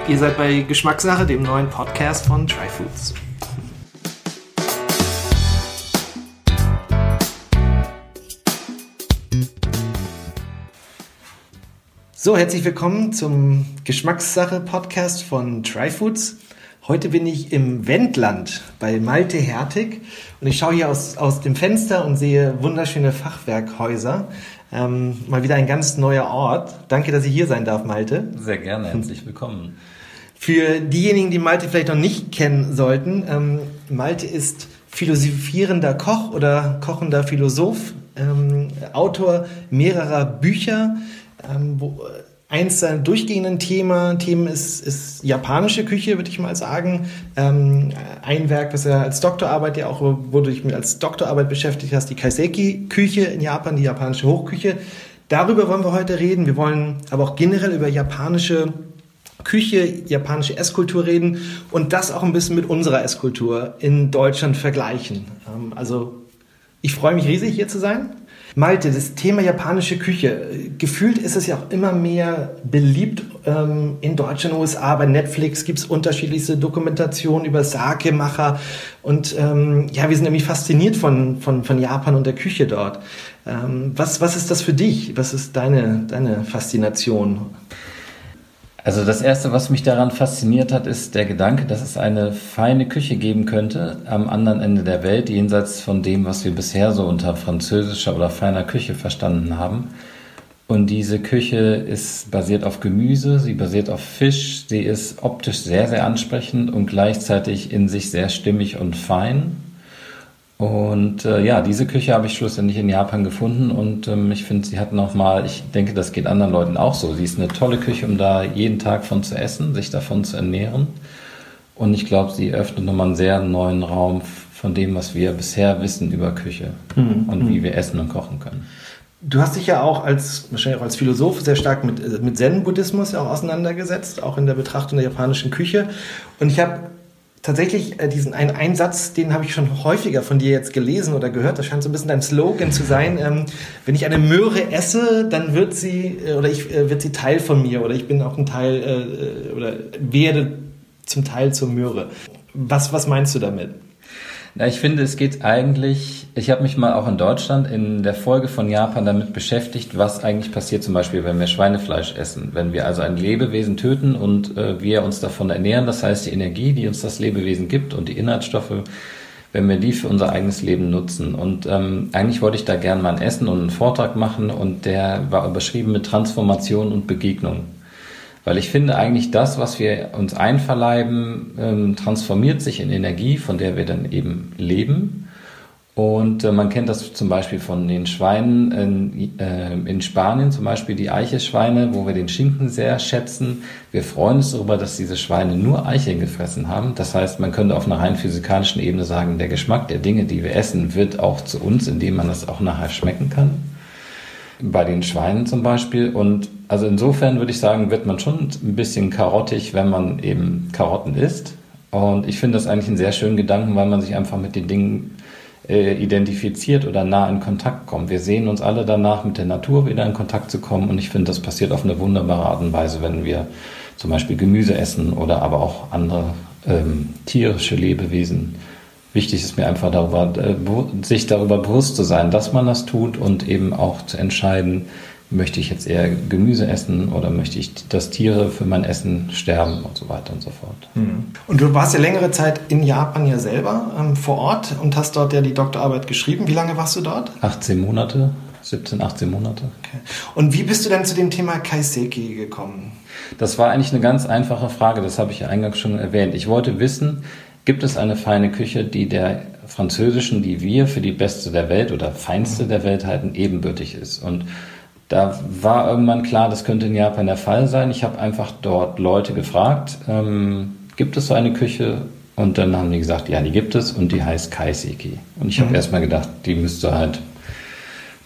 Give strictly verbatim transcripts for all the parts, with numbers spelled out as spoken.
Ihr seid bei Geschmackssache, dem neuen Podcast von Tryfoods. So, herzlich willkommen zum Geschmackssache-Podcast von Tryfoods. Heute bin ich im Wendland bei Malte Hertig und ich schaue hier aus, aus dem Fenster und sehe wunderschöne Fachwerkhäuser. Ähm, mal wieder ein ganz neuer Ort. Danke, dass ich hier sein darf, Malte. Sehr gerne, herzlich willkommen. Für diejenigen, die Malte vielleicht noch nicht kennen sollten, ähm, Malte ist philosophierender Koch oder kochender Philosoph, ähm, Autor mehrerer Bücher, ähm, wo eins seiner durchgehenden Thema, Themen ist, ist japanische Küche, würde ich mal sagen. Ähm, ein Werk, was er als Doktorarbeit ja auch, wo du dich mit als Doktorarbeit beschäftigt hast, die Kaiseki-Küche in Japan, die japanische Hochküche. Darüber wollen wir heute reden. Wir wollen aber auch generell über japanische Küche, japanische Esskultur reden und das auch ein bisschen mit unserer Esskultur in Deutschland vergleichen. Ähm, also ich freue mich riesig, hier zu sein. Malte, das Thema japanische Küche, gefühlt ist es ja auch immer mehr beliebt ähm, in Deutschland, U S A. Bei Netflix gibt es unterschiedlichste Dokumentationen über Sake-Macher und ähm, ja, wir sind irgendwie fasziniert von, von, von Japan und der Küche dort. Ähm, was, was ist das für dich? Was ist deine, deine Faszination? Also das Erste, was mich daran fasziniert hat, ist der Gedanke, dass es eine feine Küche geben könnte am anderen Ende der Welt, jenseits von dem, was wir bisher so unter französischer oder feiner Küche verstanden haben. Und diese Küche ist basiert auf Gemüse, sie basiert auf Fisch, sie ist optisch sehr, sehr ansprechend und gleichzeitig in sich sehr stimmig und fein. Und äh, ja, diese Küche habe ich schlussendlich in Japan gefunden und ähm, ich finde, sie hat nochmal, ich denke, das geht anderen Leuten auch so. Sie ist eine tolle Küche, um da jeden Tag von zu essen, sich davon zu ernähren. Und ich glaube, sie öffnet nochmal einen sehr neuen Raum von dem, was wir bisher wissen über Küche mhm. und wie wir essen und kochen können. Du hast dich ja auch als, wahrscheinlich auch als Philosoph sehr stark mit, mit Zen-Buddhismus ja auch auseinandergesetzt, auch in der Betrachtung der japanischen Küche. Und ich habe tatsächlich äh, diesen einen Einsatz, den habe ich schon häufiger von dir jetzt gelesen oder gehört. Das scheint so ein bisschen dein Slogan zu sein. Ähm, wenn ich eine Möhre esse, dann wird sie äh, oder ich äh, wird sie Teil von mir oder ich bin auch ein Teil äh, oder werde zum Teil zur Möhre. Was was meinst du damit? Na, ich finde, es geht eigentlich, ich habe mich mal auch in Deutschland in der Folge von Japan damit beschäftigt, was eigentlich passiert zum Beispiel, wenn wir Schweinefleisch essen. Wenn wir also ein Lebewesen töten und äh, wir uns davon ernähren, das heißt die Energie, die uns das Lebewesen gibt und die Inhaltsstoffe, wenn wir die für unser eigenes Leben nutzen. Und ähm, eigentlich wollte ich da gerne mal ein Essen und einen Vortrag machen und der war überschrieben mit Transformation und Begegnung. Weil ich finde eigentlich das, was wir uns einverleiben, ähm, transformiert sich in Energie, von der wir dann eben leben. Und äh, man kennt das zum Beispiel von den Schweinen in, äh, in Spanien, zum Beispiel die Eichelschweine, wo wir den Schinken sehr schätzen. Wir freuen uns darüber, dass diese Schweine nur Eicheln gefressen haben. Das heißt, man könnte auf einer rein physikalischen Ebene sagen, der Geschmack der Dinge, die wir essen, wird auch zu uns, indem man das auch nachher schmecken kann. Bei den Schweinen zum Beispiel. Und also insofern würde ich sagen, wird man schon ein bisschen karottig, wenn man eben Karotten isst. Und ich finde das eigentlich einen sehr schönen Gedanken, weil man sich einfach mit den Dingen äh, identifiziert oder nah in Kontakt kommt. Wir sehen uns alle danach, mit der Natur wieder in Kontakt zu kommen. Und ich finde, das passiert auf eine wunderbare Art und Weise, wenn wir zum Beispiel Gemüse essen oder aber auch andere ähm, tierische Lebewesen. Wichtig ist mir einfach darüber, sich darüber bewusst zu sein, dass man das tut und eben auch zu entscheiden, möchte ich jetzt eher Gemüse essen oder möchte ich, dass Tiere für mein Essen sterben und so weiter und so fort. Und du warst ja längere Zeit in Japan ja selber ähm, vor Ort und hast dort ja die Doktorarbeit geschrieben. Wie lange warst du dort? achtzehn Monate, siebzehn, achtzehn Monate. Okay. Und wie bist du dann zu dem Thema Kaiseki gekommen? Das war eigentlich eine ganz einfache Frage, das habe ich ja eingangs schon erwähnt. Ich wollte wissen, gibt es eine feine Küche, die der französischen, die wir für die beste der Welt oder feinste der Welt halten, ebenbürtig ist? Und da war irgendwann klar, das könnte in Japan der Fall sein. Ich habe einfach dort Leute gefragt, ähm, gibt es so eine Küche? Und dann haben die gesagt, ja, die gibt es und die heißt Kaiseki. Und ich habe mhm. erstmal gedacht, die müsste halt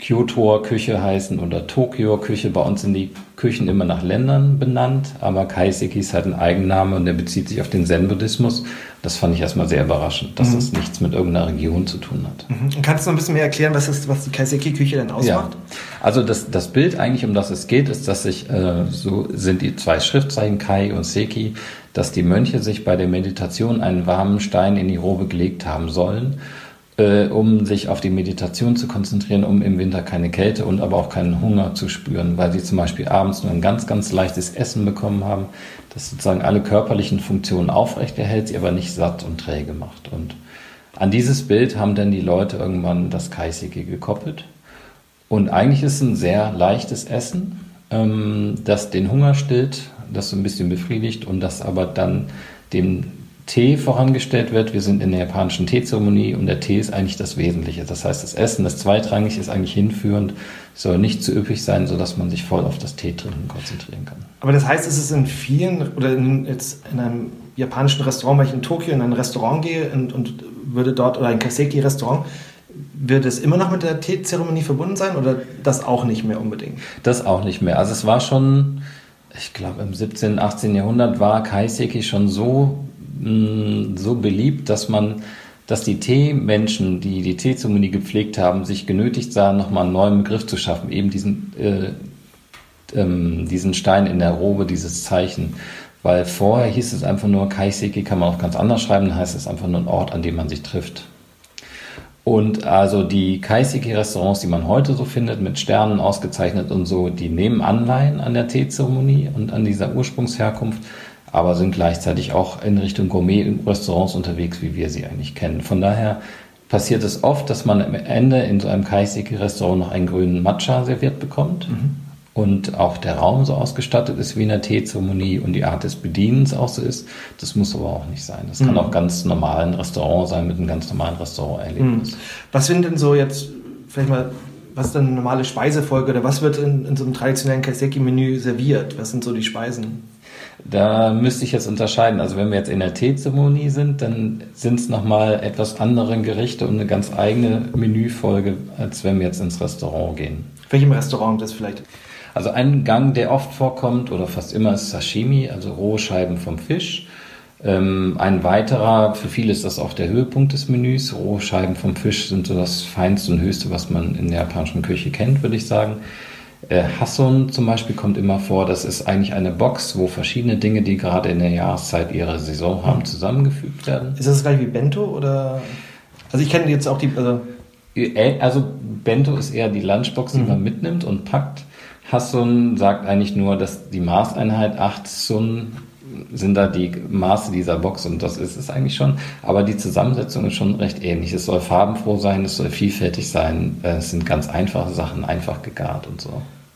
Kyotoer Küche heißen oder Tokioer Küche. Bei uns sind die Küchen immer nach Ländern benannt, aber Kaiseki ist halt ein Eigenname und der bezieht sich auf den Zen-Buddhismus. Das fand ich erstmal sehr überraschend, dass mhm. das nichts mit irgendeiner Region zu tun hat. Mhm. Kannst du noch ein bisschen mehr erklären, was, ist, was die Kaiseki-Küche denn ausmacht? Ja. Also das, das Bild eigentlich, um das es geht, ist, dass sich, äh, so sind die zwei Schriftzeichen Kai und Seki, dass die Mönche sich bei der Meditation einen warmen Stein in die Robe gelegt haben sollen, Äh, um sich auf die Meditation zu konzentrieren, um im Winter keine Kälte und aber auch keinen Hunger zu spüren, weil sie zum Beispiel abends nur ein ganz, ganz leichtes Essen bekommen haben, das sozusagen alle körperlichen Funktionen aufrechterhält, sie aber nicht satt und träge macht. Und an dieses Bild haben dann die Leute irgendwann das Kaiseki gekoppelt. Und eigentlich ist es ein sehr leichtes Essen, ähm, das den Hunger stillt, das so ein bisschen befriedigt und das aber dann dem Tee vorangestellt wird. Wir sind in der japanischen Teezeremonie und der Tee ist eigentlich das Wesentliche. Das heißt, das Essen, das zweitrangig, ist eigentlich hinführend, soll nicht zu üppig sein, sodass man sich voll auf das Teetrinken konzentrieren kann. Aber das heißt, es ist in vielen, oder in, jetzt in einem japanischen Restaurant, weil ich in Tokio in ein Restaurant gehe und, und würde dort, oder ein Kaiseki-Restaurant, wird es immer noch mit der Teezeremonie verbunden sein oder das auch nicht mehr unbedingt? Das auch nicht mehr. Also es war schon, ich glaube im siebzehnten., achtzehnten. Jahrhundert war Kaiseki schon so so beliebt, dass man, dass die Teemenschen, die die Teezeremonie gepflegt haben, sich genötigt sahen, nochmal einen neuen Begriff zu schaffen, eben diesen, äh, ähm, diesen Stein in der Robe, dieses Zeichen. Weil vorher hieß es einfach nur, Kaiseki kann man auch ganz anders schreiben, dann heißt es einfach nur ein Ort, an dem man sich trifft. Und also die Kaiseki-Restaurants, die man heute so findet, mit Sternen ausgezeichnet und so, die nehmen Anleihen an der Teezeremonie und an dieser Ursprungsherkunft, aber sind gleichzeitig auch in Richtung Gourmet-Restaurants unterwegs, wie wir sie eigentlich kennen. Von daher passiert es oft, dass man am Ende in so einem Kaiseki-Restaurant noch einen grünen Matcha serviert bekommt mhm. und auch der Raum so ausgestattet ist wie in der Teezeremonie und die Art des Bedienens auch so ist. Das muss aber auch nicht sein. Das mhm. kann auch ganz normal ein Restaurant sein mit einem ganz normalen Restauranterlebnis. Mhm. Was sind denn so jetzt, vielleicht mal, was ist denn eine normale Speisefolge oder was wird in, in so einem traditionellen Kaiseki-Menü serviert? Was sind so die Speisen? Da müsste ich jetzt unterscheiden. Also wenn wir jetzt in der Teezeremonie sind, dann sind es nochmal etwas andere Gerichte und eine ganz eigene Menüfolge, als wenn wir jetzt ins Restaurant gehen. Welchem Restaurant das vielleicht? Also ein Gang, der oft vorkommt oder fast immer, ist Sashimi, also rohe Scheiben vom Fisch. Ähm, ein weiterer, für viele ist das auch der Höhepunkt des Menüs. Rohe Scheiben vom Fisch sind so das Feinste und Höchste, was man in der japanischen Küche kennt, würde ich sagen. Äh, Hasson zum Beispiel kommt immer vor, das ist eigentlich eine Box, wo verschiedene Dinge, die gerade in der Jahreszeit ihre Saison haben, zusammengefügt werden. Ist das gleich wie Bento oder? Also ich kenne jetzt auch die... Also, also Bento ist eher die Lunchbox, die mhm. man mitnimmt und packt. Hasson sagt eigentlich nur, dass die Maßeinheit acht Sun sind da die Maße dieser Box und das ist es eigentlich schon. Aber die Zusammensetzung ist schon recht ähnlich. Es soll farbenfroh sein, es soll vielfältig sein. Es sind ganz einfache Sachen, einfach gegart und so.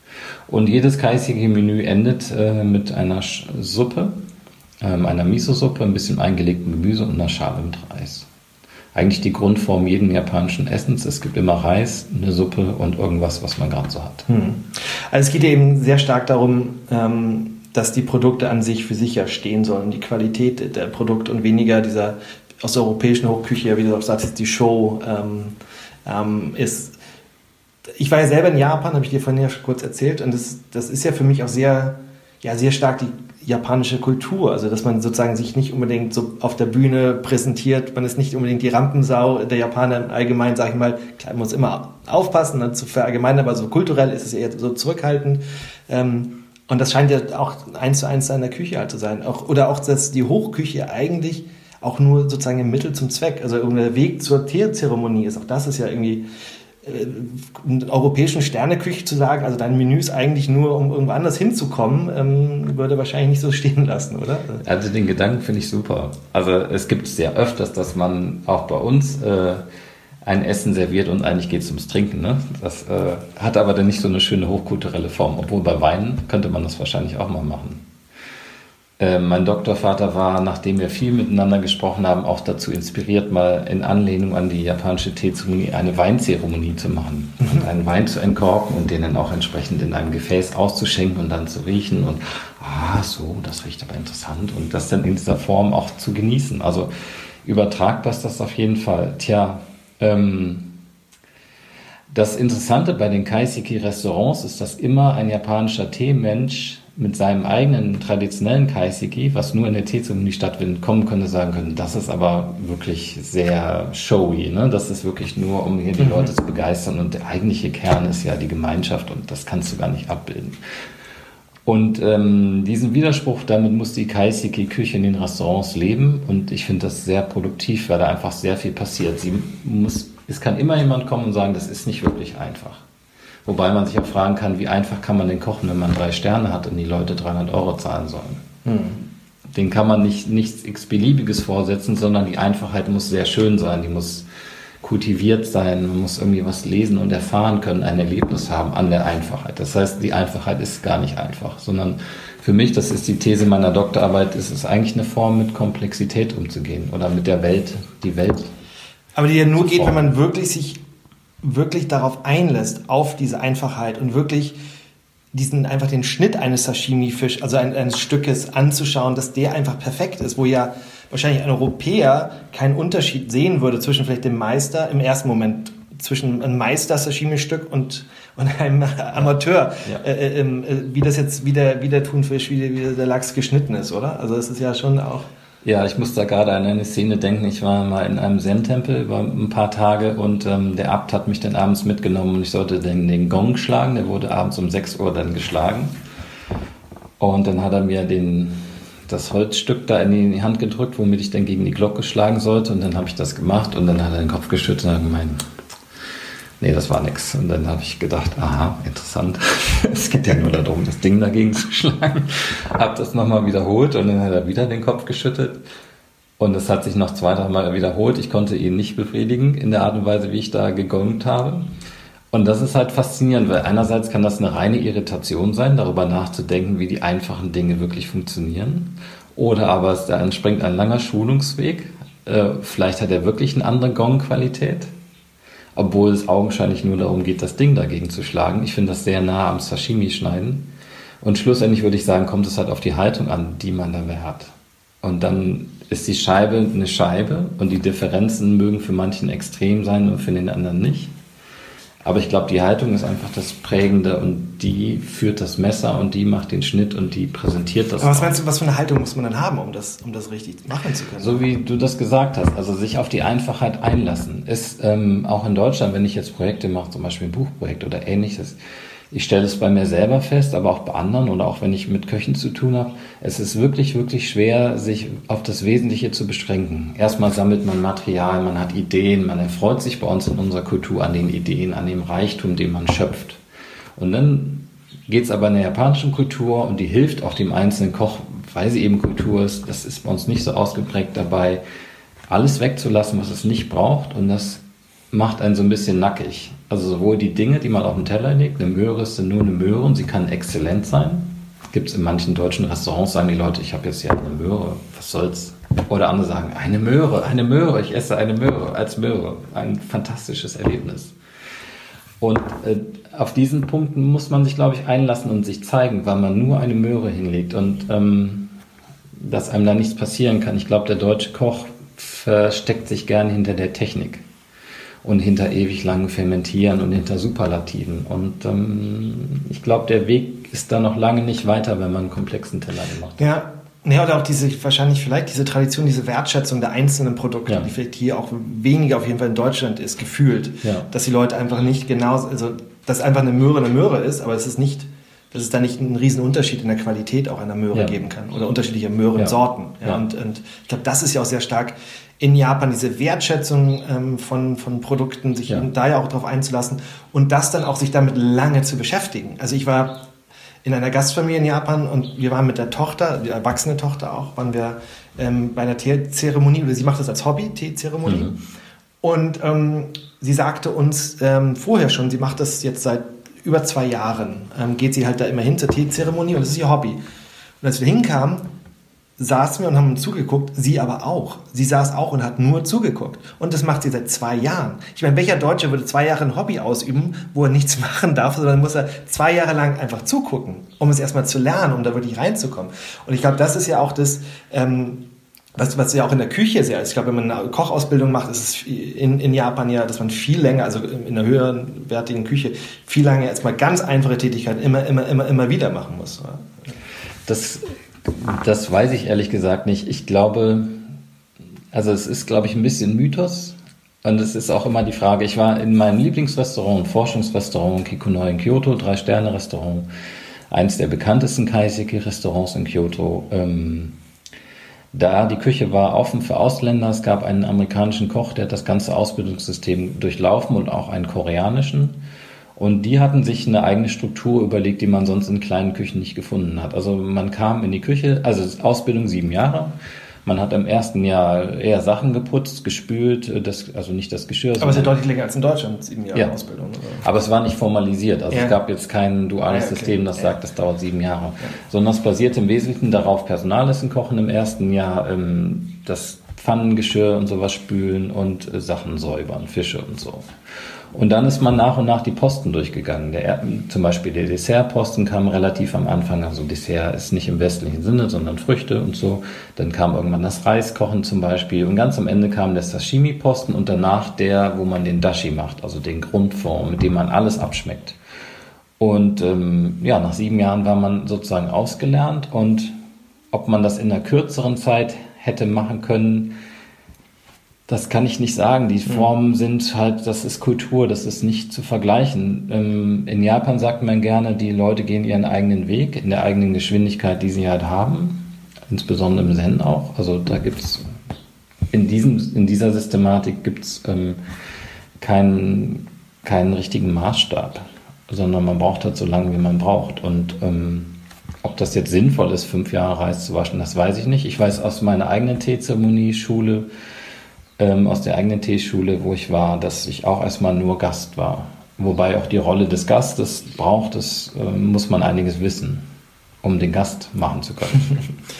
Und jedes Kaiseki-Menü endet äh, mit einer Sch- Suppe, ähm, einer Miso-Suppe, ein bisschen eingelegtem Gemüse und einer Schale mit Reis. Eigentlich die Grundform jeden japanischen Essens. Es gibt immer Reis, eine Suppe und irgendwas, was man gerade so hat. Hm. Also es geht eben sehr stark darum, ähm, dass die Produkte an sich für sich ja stehen sollen, die Qualität der Produkte und weniger dieser aus der europäischen Hochküche, wie du auch sagst, die Show ähm, ähm, ist. Ich war ja selber in Japan, habe ich dir vorhin ja schon kurz erzählt, und das, das ist ja für mich auch sehr, ja, sehr stark die japanische Kultur, also dass man sozusagen sich nicht unbedingt so auf der Bühne präsentiert, man ist nicht unbedingt die Rampensau der Japaner im Allgemeinen, sage ich mal, klar, man muss immer aufpassen, dann zu verallgemeinern, aber so kulturell ist es eher so zurückhaltend. Ähm, Und das scheint ja auch eins zu eins in der Küche halt zu sein. Auch, oder auch, dass die Hochküche eigentlich auch nur sozusagen ein Mittel zum Zweck, also der Weg zur Teezeremonie ist. Auch das ist ja irgendwie äh, in der europäischen Sterneküche zu sagen, also dein Menü ist eigentlich nur, um irgendwo anders hinzukommen, ähm, würde wahrscheinlich nicht so stehen lassen, oder? Also den Gedanken finde ich super. Also es gibt es sehr öfters, dass man auch bei uns äh, ein Essen serviert und eigentlich geht es ums Trinken. Ne? Das äh, hat aber dann nicht so eine schöne hochkulturelle Form, obwohl bei Wein könnte man das wahrscheinlich auch mal machen. Äh, mein Doktorvater war, nachdem wir viel miteinander gesprochen haben, auch dazu inspiriert, mal in Anlehnung an die japanische Teezeremonie eine Weinzeremonie zu machen. Mhm. Und einen Wein zu entkorken und den dann auch entsprechend in einem Gefäß auszuschenken und dann zu riechen und ah, so, das riecht aber interessant und das dann in dieser Form auch zu genießen. Also übertragbar ist das auf jeden Fall. Tja, Ähm, Das Interessante bei den Kaiseki-Restaurants ist, dass immer ein japanischer Teemensch mit seinem eigenen traditionellen Kaiseki, was nur in der Teezeremonie stattfindet, kommen könnte, sagen können, das ist aber wirklich sehr showy, ne? Das ist wirklich nur, um hier die mhm. Leute zu begeistern, und der eigentliche Kern ist ja die Gemeinschaft, und das kannst du gar nicht abbilden. Und ähm, diesen Widerspruch, damit muss die Kaiseki-Küche in den Restaurants leben, und ich finde das sehr produktiv, weil da einfach sehr viel passiert. Sie muss, es kann immer jemand kommen und sagen, das ist nicht wirklich einfach. Wobei man sich auch fragen kann, wie einfach kann man den kochen, wenn man drei Sterne hat und die Leute dreihundert Euro zahlen sollen. Hm. Den kann man nicht nichts x-beliebiges vorsetzen, sondern die Einfachheit muss sehr schön sein, die muss kultiviert sein, man muss irgendwie was lesen und erfahren können, ein Erlebnis haben an der Einfachheit. Das heißt, die Einfachheit ist gar nicht einfach, sondern für mich, das ist die These meiner Doktorarbeit, ist es eigentlich eine Form, mit Komplexität umzugehen oder mit der Welt, die Welt. Aber die ja nur geht, wenn man wirklich sich wirklich darauf einlässt, auf diese Einfachheit und wirklich diesen einfach den Schnitt eines Sashimi-Fisch, also ein, eines Stückes anzuschauen, dass der einfach perfekt ist, wo ja wahrscheinlich ein Europäer keinen Unterschied sehen würde zwischen vielleicht dem Meister im ersten Moment, zwischen einem Meister-Sashimi-Stück und, und einem Amateur, ja. äh, äh, wie das jetzt, wie der, wie der Thunfisch, wie der, wie der Lachs geschnitten ist, oder? Also es ist ja schon auch... Ja, ich muss da gerade an eine Szene denken. Ich war mal in einem Zen-Tempel über ein paar Tage, und ähm, der Abt hat mich dann abends mitgenommen und ich sollte den, den Gong schlagen. Der wurde abends um sechs Uhr dann geschlagen. Und dann hat er mir den, das Holzstück da in die Hand gedrückt, womit ich dann gegen die Glocke schlagen sollte. Und dann habe ich das gemacht, und dann hat er den Kopf geschüttelt und hat gemeint, nee, das war nix. Und dann habe ich gedacht, aha, interessant. Es geht ja nur darum, das Ding dagegen zu schlagen. Habe das nochmal wiederholt, und dann hat er wieder den Kopf geschüttelt. Und es hat sich noch zwei, drei Mal wiederholt. Ich konnte ihn nicht befriedigen in der Art und Weise, wie ich da gegongt habe. Und das ist halt faszinierend, weil einerseits kann das eine reine Irritation sein, darüber nachzudenken, wie die einfachen Dinge wirklich funktionieren. Oder aber es da entspringt ein langer Schulungsweg. Äh, vielleicht hat er wirklich eine andere Gong-Qualität, obwohl es augenscheinlich nur darum geht, das Ding dagegen zu schlagen. Ich finde das sehr nah am Sashimi-Schneiden. Und schlussendlich würde ich sagen, kommt es halt auf die Haltung an, die man dabei hat. Und dann ist die Scheibe eine Scheibe, und die Differenzen mögen für manchen extrem sein und für den anderen nicht. Aber ich glaube, die Haltung ist einfach das Prägende, und die führt das Messer, und die macht den Schnitt, und die präsentiert das. Aber was meinst du, was für eine Haltung muss man dann haben, um das, um das richtig machen zu können? So wie du das gesagt hast, also sich auf die Einfachheit einlassen. Ist ähm, auch in Deutschland, wenn ich jetzt Projekte mache, zum Beispiel ein Buchprojekt oder ähnliches, ich stelle es bei mir selber fest, aber auch bei anderen oder auch wenn ich mit Köchen zu tun habe, es ist wirklich, wirklich schwer, sich auf das Wesentliche zu beschränken. Erstmal sammelt man Material, man hat Ideen, man erfreut sich bei uns in unserer Kultur an den Ideen, an dem Reichtum, den man schöpft. Und dann geht es aber in der japanischen Kultur, und die hilft auch dem einzelnen Koch, weil sie eben Kultur ist, das ist bei uns nicht so ausgeprägt dabei, alles wegzulassen, was es nicht braucht, und das macht einen so ein bisschen nackig. Also sowohl die Dinge, die man auf den Teller legt, eine Möhre ist nur eine Möhre, und sie kann exzellent sein. Gibt es in manchen deutschen Restaurants, sagen die Leute, ich habe jetzt hier eine Möhre, was soll's? Oder andere sagen, eine Möhre, eine Möhre, ich esse eine Möhre als Möhre. Ein fantastisches Erlebnis. Und äh, auf diesen Punkten muss man sich, glaube ich, einlassen und sich zeigen, weil man nur eine Möhre hinlegt und ähm, dass einem da nichts passieren kann. Ich glaube, der deutsche Koch versteckt sich gern hinter der Technik und hinter ewig langen Fermentieren und hinter Superlativen. Und ähm, ich glaube, der Weg ist da noch lange nicht weiter, wenn man einen komplexen Teller gemacht hat. Ja. Ja, oder auch diese, wahrscheinlich vielleicht diese Tradition, diese Wertschätzung der einzelnen Produkte, Ja. die vielleicht hier auch weniger auf jeden Fall in Deutschland ist, gefühlt. Ja. Dass die Leute einfach nicht genau, also, dass einfach eine Möhre eine Möhre ist, aber es ist nicht, dass es da nicht einen riesen Unterschied in der Qualität auch einer Möhre Ja. geben kann oder unterschiedliche Möhrensorten. Ja. Ja. Und, und ich glaube, das ist ja auch sehr stark in Japan, diese Wertschätzung ähm, von, von Produkten, sich Ja. da ja auch drauf einzulassen und das dann auch sich damit lange zu beschäftigen. Also ich war in einer Gastfamilie in Japan und wir waren mit der Tochter, die erwachsene Tochter auch, waren wir ähm, bei einer Teezeremonie, oder sie macht das als Hobby, Teezeremonie. Mhm. Und ähm, sie sagte uns ähm, vorher schon, sie macht das jetzt seit über zwei Jahren, ähm, geht sie halt da immer hin zur Teezeremonie und das ist ihr Hobby. Und als wir hinkamen, saßen wir und haben uns zugeguckt, sie aber auch. Sie saß auch und hat nur zugeguckt. Und das macht sie seit zwei Jahren. Ich meine, welcher Deutsche würde zwei Jahre ein Hobby ausüben, wo er nichts machen darf, sondern muss er zwei Jahre lang einfach zugucken, um es erstmal zu lernen, um da wirklich reinzukommen. Und ich glaube, das ist ja auch das, ähm, Was, was ja auch in der Küche sehr ist. Ich glaube, wenn man eine Kochausbildung macht, ist es in, in Japan ja, dass man viel länger, also in einer höherwertigen Küche, viel länger erstmal ganz einfache Tätigkeiten immer, immer, immer, immer wieder machen muss. Das, das weiß ich ehrlich gesagt nicht. Ich glaube, also es ist, glaube ich, ein bisschen Mythos. Und es ist auch immer die Frage, ich war in meinem Lieblingsrestaurant, Forschungsrestaurant Kikunoi in Kyoto, Drei-Sterne-Restaurant, eines der bekanntesten Kaiseki-Restaurants in Kyoto. Ähm, Da die Küche war offen für Ausländer, es gab einen amerikanischen Koch, der hat das ganze Ausbildungssystem durchlaufen und auch einen koreanischen. Und die hatten sich eine eigene Struktur überlegt, die man sonst in kleinen Küchen nicht gefunden hat. Also man kam in die Küche, also Ausbildung sieben Jahre. Man hat im ersten Jahr eher Sachen geputzt, gespült, das, also nicht das Geschirr. Aber es ist ja deutlich länger als in Deutschland, sieben Jahre ja. Ausbildung. Oder? Aber es war nicht formalisiert. Also ja. es gab jetzt kein duales ja, okay. System, das ja. sagt, das dauert sieben Jahre. Ja. Sondern es basierte im Wesentlichen darauf, Personalessen kochen im ersten Jahr, ähm, das Pfannengeschirr und sowas spülen und äh, Sachen säubern, Fische und so. Und dann ist man nach und nach die Posten durchgegangen. Der, zum Beispiel der Dessertposten kam relativ am Anfang. Also Dessert ist nicht im westlichen Sinne, sondern Früchte und so. Dann kam irgendwann das Reiskochen zum Beispiel. Und ganz am Ende kam der Sashimi-Posten und danach der, wo man den Dashi macht, also den Grundform, mit dem man alles abschmeckt. Und ähm, ja, nach sieben Jahren war man sozusagen ausgelernt. Und ob man das in einer kürzeren Zeit hätte machen können, das kann ich nicht sagen. Die Formen sind halt, das ist Kultur, das ist nicht zu vergleichen. Ähm, in Japan sagt man gerne, die Leute gehen ihren eigenen Weg, in der eigenen Geschwindigkeit, die sie halt haben. Insbesondere im Zen auch. Also da gibt's in diesem, in dieser Systematik gibt's ähm, keinen, keinen richtigen Maßstab, sondern man braucht halt so lange, wie man braucht. Und ähm, ob das jetzt sinnvoll ist, fünf Jahre Reis zu waschen, das weiß ich nicht. Ich weiß aus meiner eigenen Teezeremonie-Schule, Ähm, aus der eigenen Teeschule, wo ich war, dass ich auch erstmal nur Gast war. Wobei auch die Rolle des Gastes braucht, das äh, muss man einiges wissen, um den Gast machen zu können.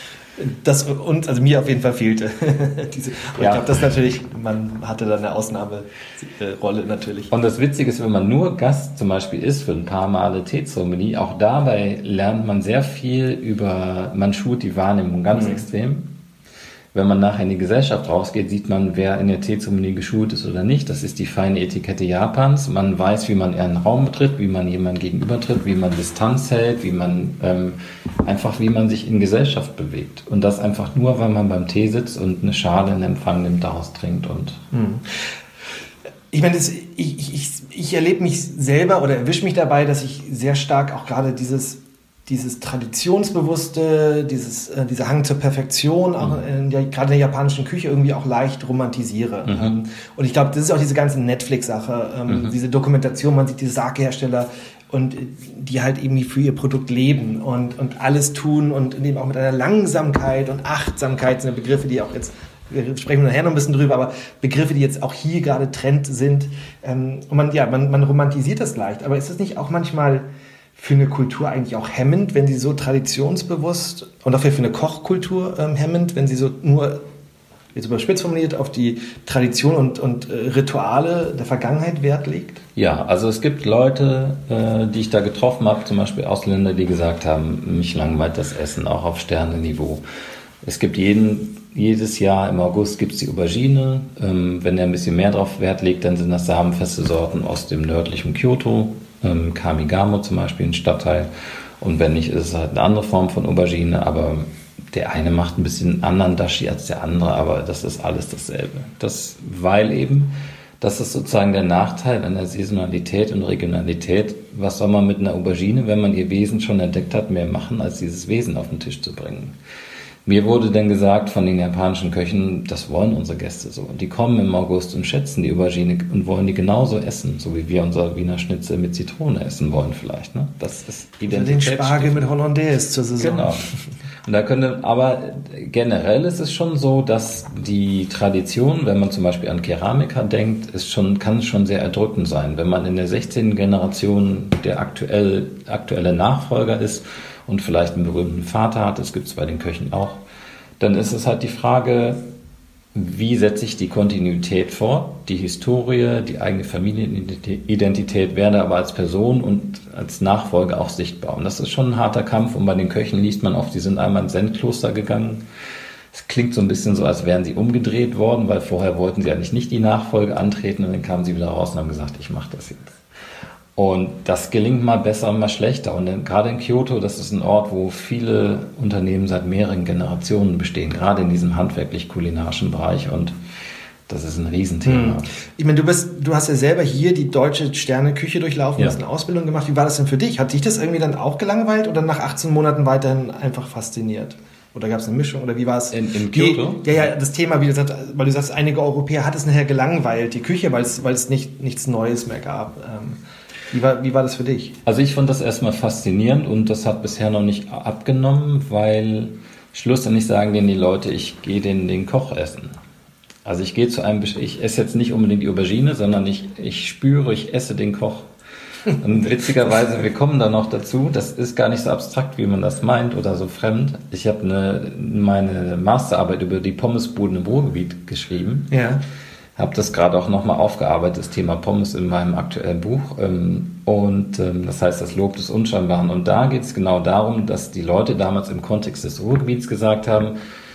Das uns, also mir auf jeden Fall fehlte. Diese, ja. Ich glaube, das natürlich, man hatte da eine Ausnahmerolle natürlich. Und das Witzige ist, wenn man nur Gast zum Beispiel ist für ein paar Male Teezeremonie, auch dabei lernt man sehr viel über, man schult die Wahrnehmung ganz mhm. extrem. Wenn man nachher in die Gesellschaft rausgeht, sieht man, wer in der Teezeremonie geschult ist oder nicht. Das ist die feine Etikette Japans. Man weiß, wie man einen Raum betritt, wie man jemandem gegenübertritt, wie man Distanz hält, wie man ähm, einfach, wie man sich in Gesellschaft bewegt. Und das einfach nur, weil man beim Tee sitzt und eine Schale in Empfang nimmt, daraus trinkt. Und hm. Ich meine, das, ich, ich, ich erlebe mich selber oder erwische mich dabei, dass ich sehr stark auch gerade dieses dieses Traditionsbewusste, dieses, äh, dieser Hang zur Perfektion, auch in der, gerade in der japanischen Küche irgendwie auch leicht romantisiere. Mhm. Ähm, und ich glaube, das ist auch diese ganze Netflix-Sache, ähm, mhm. diese Dokumentation, man sieht diese Sake-Hersteller und die halt irgendwie für ihr Produkt leben und, und alles tun und eben auch mit einer Langsamkeit und Achtsamkeit sind Begriffe, die auch jetzt, wir sprechen nachher noch ein bisschen drüber, aber Begriffe, die jetzt auch hier gerade Trend sind. Ähm, und man, ja, man, man romantisiert das leicht, aber ist es nicht auch manchmal für eine Kultur eigentlich auch hemmend, wenn sie so traditionsbewusst und auch für eine Kochkultur ähm, hemmend, wenn sie so nur, jetzt überspitzt formuliert, auf die Tradition und, und äh, Rituale der Vergangenheit Wert legt? Ja, also es gibt Leute, äh, die ich da getroffen habe, zum Beispiel Ausländer, die gesagt haben, mich langweilt das Essen, auch auf Sternenniveau. Es gibt jeden, jedes Jahr im August gibt es die Aubergine. Ähm, wenn er ein bisschen mehr drauf Wert legt, dann sind das samenfeste Sorten aus dem nördlichen Kyoto. Ähm, Kamigamo zum Beispiel, ein Stadtteil. Und wenn nicht, ist es halt eine andere Form von Aubergine, aber der eine macht ein bisschen anderen Dashi als der andere, aber das ist alles dasselbe. Das, weil eben, das ist sozusagen der Nachteil an der Saisonalität und Regionalität. Was soll man mit einer Aubergine, wenn man ihr Wesen schon entdeckt hat, mehr machen, als dieses Wesen auf den Tisch zu bringen? Mir wurde dann gesagt von den japanischen Köchen, das wollen unsere Gäste so. Und die kommen im August und schätzen die Aubergine und wollen die genauso essen, so wie wir unser Wiener Schnitzel mit Zitrone essen wollen vielleicht. Ne? Das ist Identität. Den Spargel mit Hollandaise zur Saison. Genau. Und da könnte, aber generell ist es schon so, dass die Tradition, wenn man zum Beispiel an Keramiker denkt, ist schon, kann schon sehr erdrückend sein. Wenn man in der sechzehnten Generation der aktuell, aktuelle Nachfolger ist, und vielleicht einen berühmten Vater hat, das gibt es bei den Köchen auch, dann ist es halt die Frage, wie setze ich die Kontinuität fort, die Historie, die eigene Familienidentität, werde aber als Person und als Nachfolger auch sichtbar. Und das ist schon ein harter Kampf und bei den Köchen liest man oft, die sind einmal ins Zen-Kloster gegangen, Es klingt so ein bisschen so, als wären sie umgedreht worden, weil vorher wollten sie eigentlich nicht die Nachfolge antreten und dann kamen sie wieder raus und haben gesagt, ich mache das jetzt. Und das gelingt mal besser und mal schlechter. Und in, gerade in Kyoto, das ist ein Ort, wo viele Unternehmen seit mehreren Generationen bestehen, gerade in diesem handwerklich-kulinarischen Bereich. Und das ist ein Riesenthema. Hm. Ich meine, du bist, du hast ja selber hier die deutsche Sterneküche durchlaufen, ja. hast eine Ausbildung gemacht. Wie war das denn für dich? Hat dich das irgendwie dann auch gelangweilt oder nach achtzehn Monaten weiterhin einfach fasziniert? Oder gab es eine Mischung? Oder wie war es? In, in Kyoto? Wie, ja, ja, das Thema, wie du sagst, weil du sagst, einige Europäer hat es nachher gelangweilt, die Küche, weil es, weil es nicht, nichts Neues mehr gab. Ähm, wie war, wie war das für dich? Also ich fand das erstmal faszinierend und das hat bisher noch nicht abgenommen, weil schlussendlich sagen denen die Leute, ich gehe den, den Koch essen. Also ich gehe zu einem, ich esse jetzt nicht unbedingt die Aubergine, sondern ich, ich spüre, ich esse den Koch. Und witzigerweise, wir kommen da noch dazu, das ist gar nicht so abstrakt, wie man das meint oder so fremd. Ich habe eine, meine Masterarbeit über die Pommesbuden im Ruhrgebiet geschrieben. Ja. Habe das gerade auch nochmal aufgearbeitet, das Thema Pommes in meinem aktuellen Buch. Und das heißt, das Lob des Unscheinbaren. Und da geht es genau darum, dass die Leute damals im Kontext des Ruhrgebiets gesagt haben,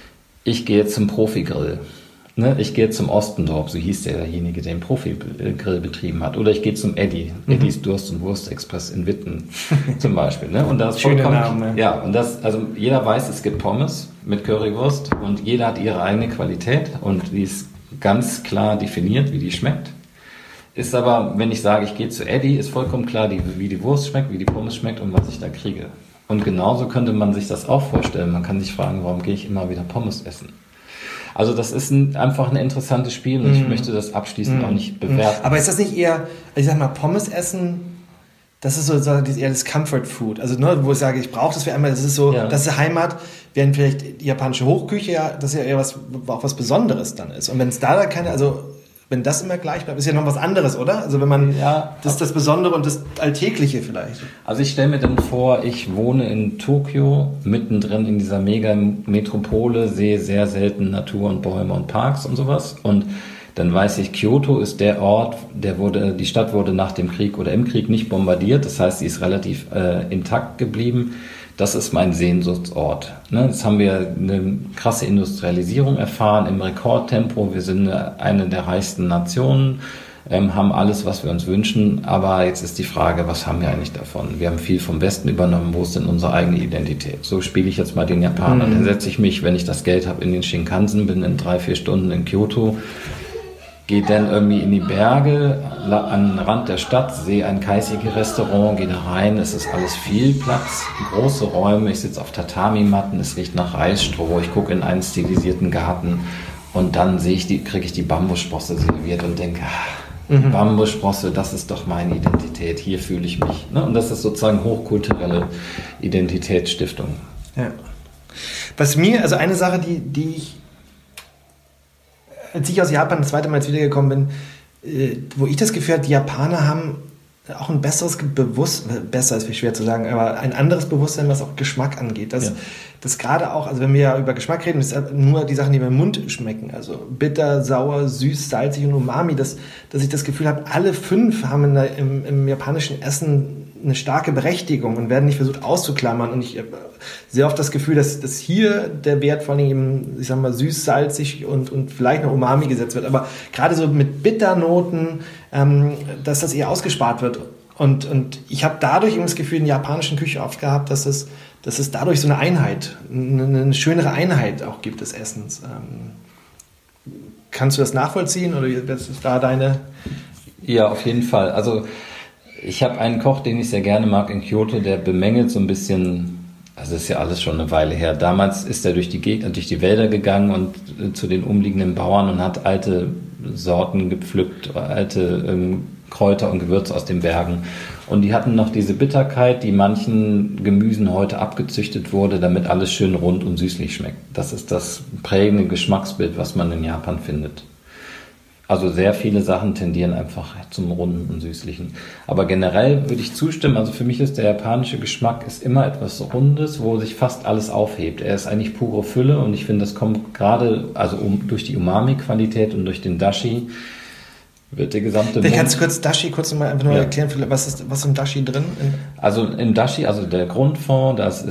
ich gehe jetzt zum Profigrill. Ne, ich gehe zum Ostendorf, so hieß derjenige, der den Profi-Grill betrieben hat. Oder ich gehe zum Eddy, mhm. Eddys Durst- und Wurstexpress in Witten zum Beispiel. Ne? Und das Schöner Name. Ja, und das, also jeder weiß, es gibt Pommes mit Currywurst und jeder hat ihre eigene Qualität und die ist ganz klar definiert, wie die schmeckt. Ist aber, wenn ich sage, ich gehe zu Eddy, ist vollkommen klar, die, wie die Wurst schmeckt, wie die Pommes schmeckt und was ich da kriege. Und genauso könnte man sich das auch vorstellen. Man kann sich fragen, warum gehe ich immer wieder Pommes essen? Also das ist ein, einfach ein interessantes Spiel und ich mm. möchte das abschließend mm. auch nicht bewerten. Aber ist das nicht eher, ich sag mal, Pommes essen, das ist so, so eher das Comfort Food, also ne, wo ich sage, ich brauche das für einmal, das ist so, ja. das ist Heimat, während vielleicht die japanische Hochküche ja, das ist ja eher was, auch was Besonderes dann ist. Und wenn es da keine, also wenn das immer gleich bleibt, ist ja noch was anderes, oder? Also wenn man, ja, das ist das Besondere und das Alltägliche vielleicht. Also ich stelle mir dann vor, ich wohne in Tokio, mittendrin in dieser Mega-Metropole, sehe sehr selten Natur und Bäume und Parks und sowas und dann weiß ich, Kyoto ist der Ort, der wurde, die Stadt wurde nach dem Krieg oder im Krieg nicht bombardiert, das heißt, sie ist relativ äh, intakt geblieben. Das ist mein Sehnsuchtsort. Ne, jetzt haben wir eine krasse Industrialisierung erfahren im Rekordtempo. Wir sind eine der reichsten Nationen, ähm, haben alles, was wir uns wünschen. Aber jetzt ist die Frage, was haben wir eigentlich davon? Wir haben viel vom Westen übernommen. Wo ist denn unsere eigene Identität? So spiele ich jetzt mal den Japaner. Mhm. Dann setze ich mich, wenn ich das Geld habe, in den Shinkansen, bin in drei, vier Stunden in Kyoto, gehe dann irgendwie in die Berge, an den Rand der Stadt, sehe ein Kaiseki-Restaurant, gehe da rein, es ist alles viel Platz, große Räume, ich sitze auf Tatami-Matten, es riecht nach Reisstroh, ich gucke in einen stilisierten Garten und dann sehe ich die, kriege ich die Bambussprosse serviert und denke, ah, mhm. Bambussprosse, das ist doch meine Identität, hier fühle ich mich. Ne? Und das ist sozusagen hochkulturelle Identitätsstiftung. Ja. Was mir, also eine Sache, die, die ich als ich aus Japan das zweite Mal jetzt wiedergekommen bin, äh, wo ich das Gefühl habe, die Japaner haben auch ein besseres Bewusstsein, besser ist schwer zu sagen, aber ein anderes Bewusstsein, was auch Geschmack angeht. Das, ja. das gerade auch, also wenn wir ja über Geschmack reden, das ist nur die Sachen, die mir im Mund schmecken, also bitter, sauer, süß, salzig und umami, dass, dass ich das Gefühl habe, alle fünf haben in der, im, im japanischen Essen eine starke Berechtigung und werden nicht versucht auszuklammern. Und ich habe sehr oft das Gefühl, dass, dass hier der Wert vor allem eben, ich sag mal, süß, salzig und, und vielleicht noch Umami gesetzt wird. Aber gerade so mit Bitternoten, ähm, dass das eher ausgespart wird. Und, und ich habe dadurch eben das Gefühl in der japanischen Küche oft gehabt, dass es, dass es dadurch so eine Einheit, eine, eine schönere Einheit auch gibt des Essens. Ähm, kannst du das nachvollziehen oder was ist da deine... Ja, auf jeden Fall. Also ich habe einen Koch, den ich sehr gerne mag in Kyoto, der bemängelt so ein bisschen, also ist ja alles schon eine Weile her. Damals ist er durch die Gegend, durch die Wälder gegangen und zu den umliegenden Bauern und hat alte Sorten gepflückt, alte ähm, Kräuter und Gewürze aus den Bergen. Und die hatten noch diese Bitterkeit, die manchen Gemüsen heute abgezüchtet wurde, damit alles schön rund und süßlich schmeckt. Das ist das prägende Geschmacksbild, was man in Japan findet. Also sehr viele Sachen tendieren einfach zum Runden und Süßlichen. Aber generell würde ich zustimmen, also für mich ist der japanische Geschmack ist immer etwas Rundes, wo sich fast alles aufhebt. Er ist eigentlich pure Fülle und ich finde, das kommt gerade also um, durch die Umami-Qualität und durch den Dashi wird der gesamte... Vielleicht kannst du kurz Dashi kurz nochmal einfach nur ja. erklären, was ist, was ist im Dashi drin? Also im Dashi, also der Grundfond, das ist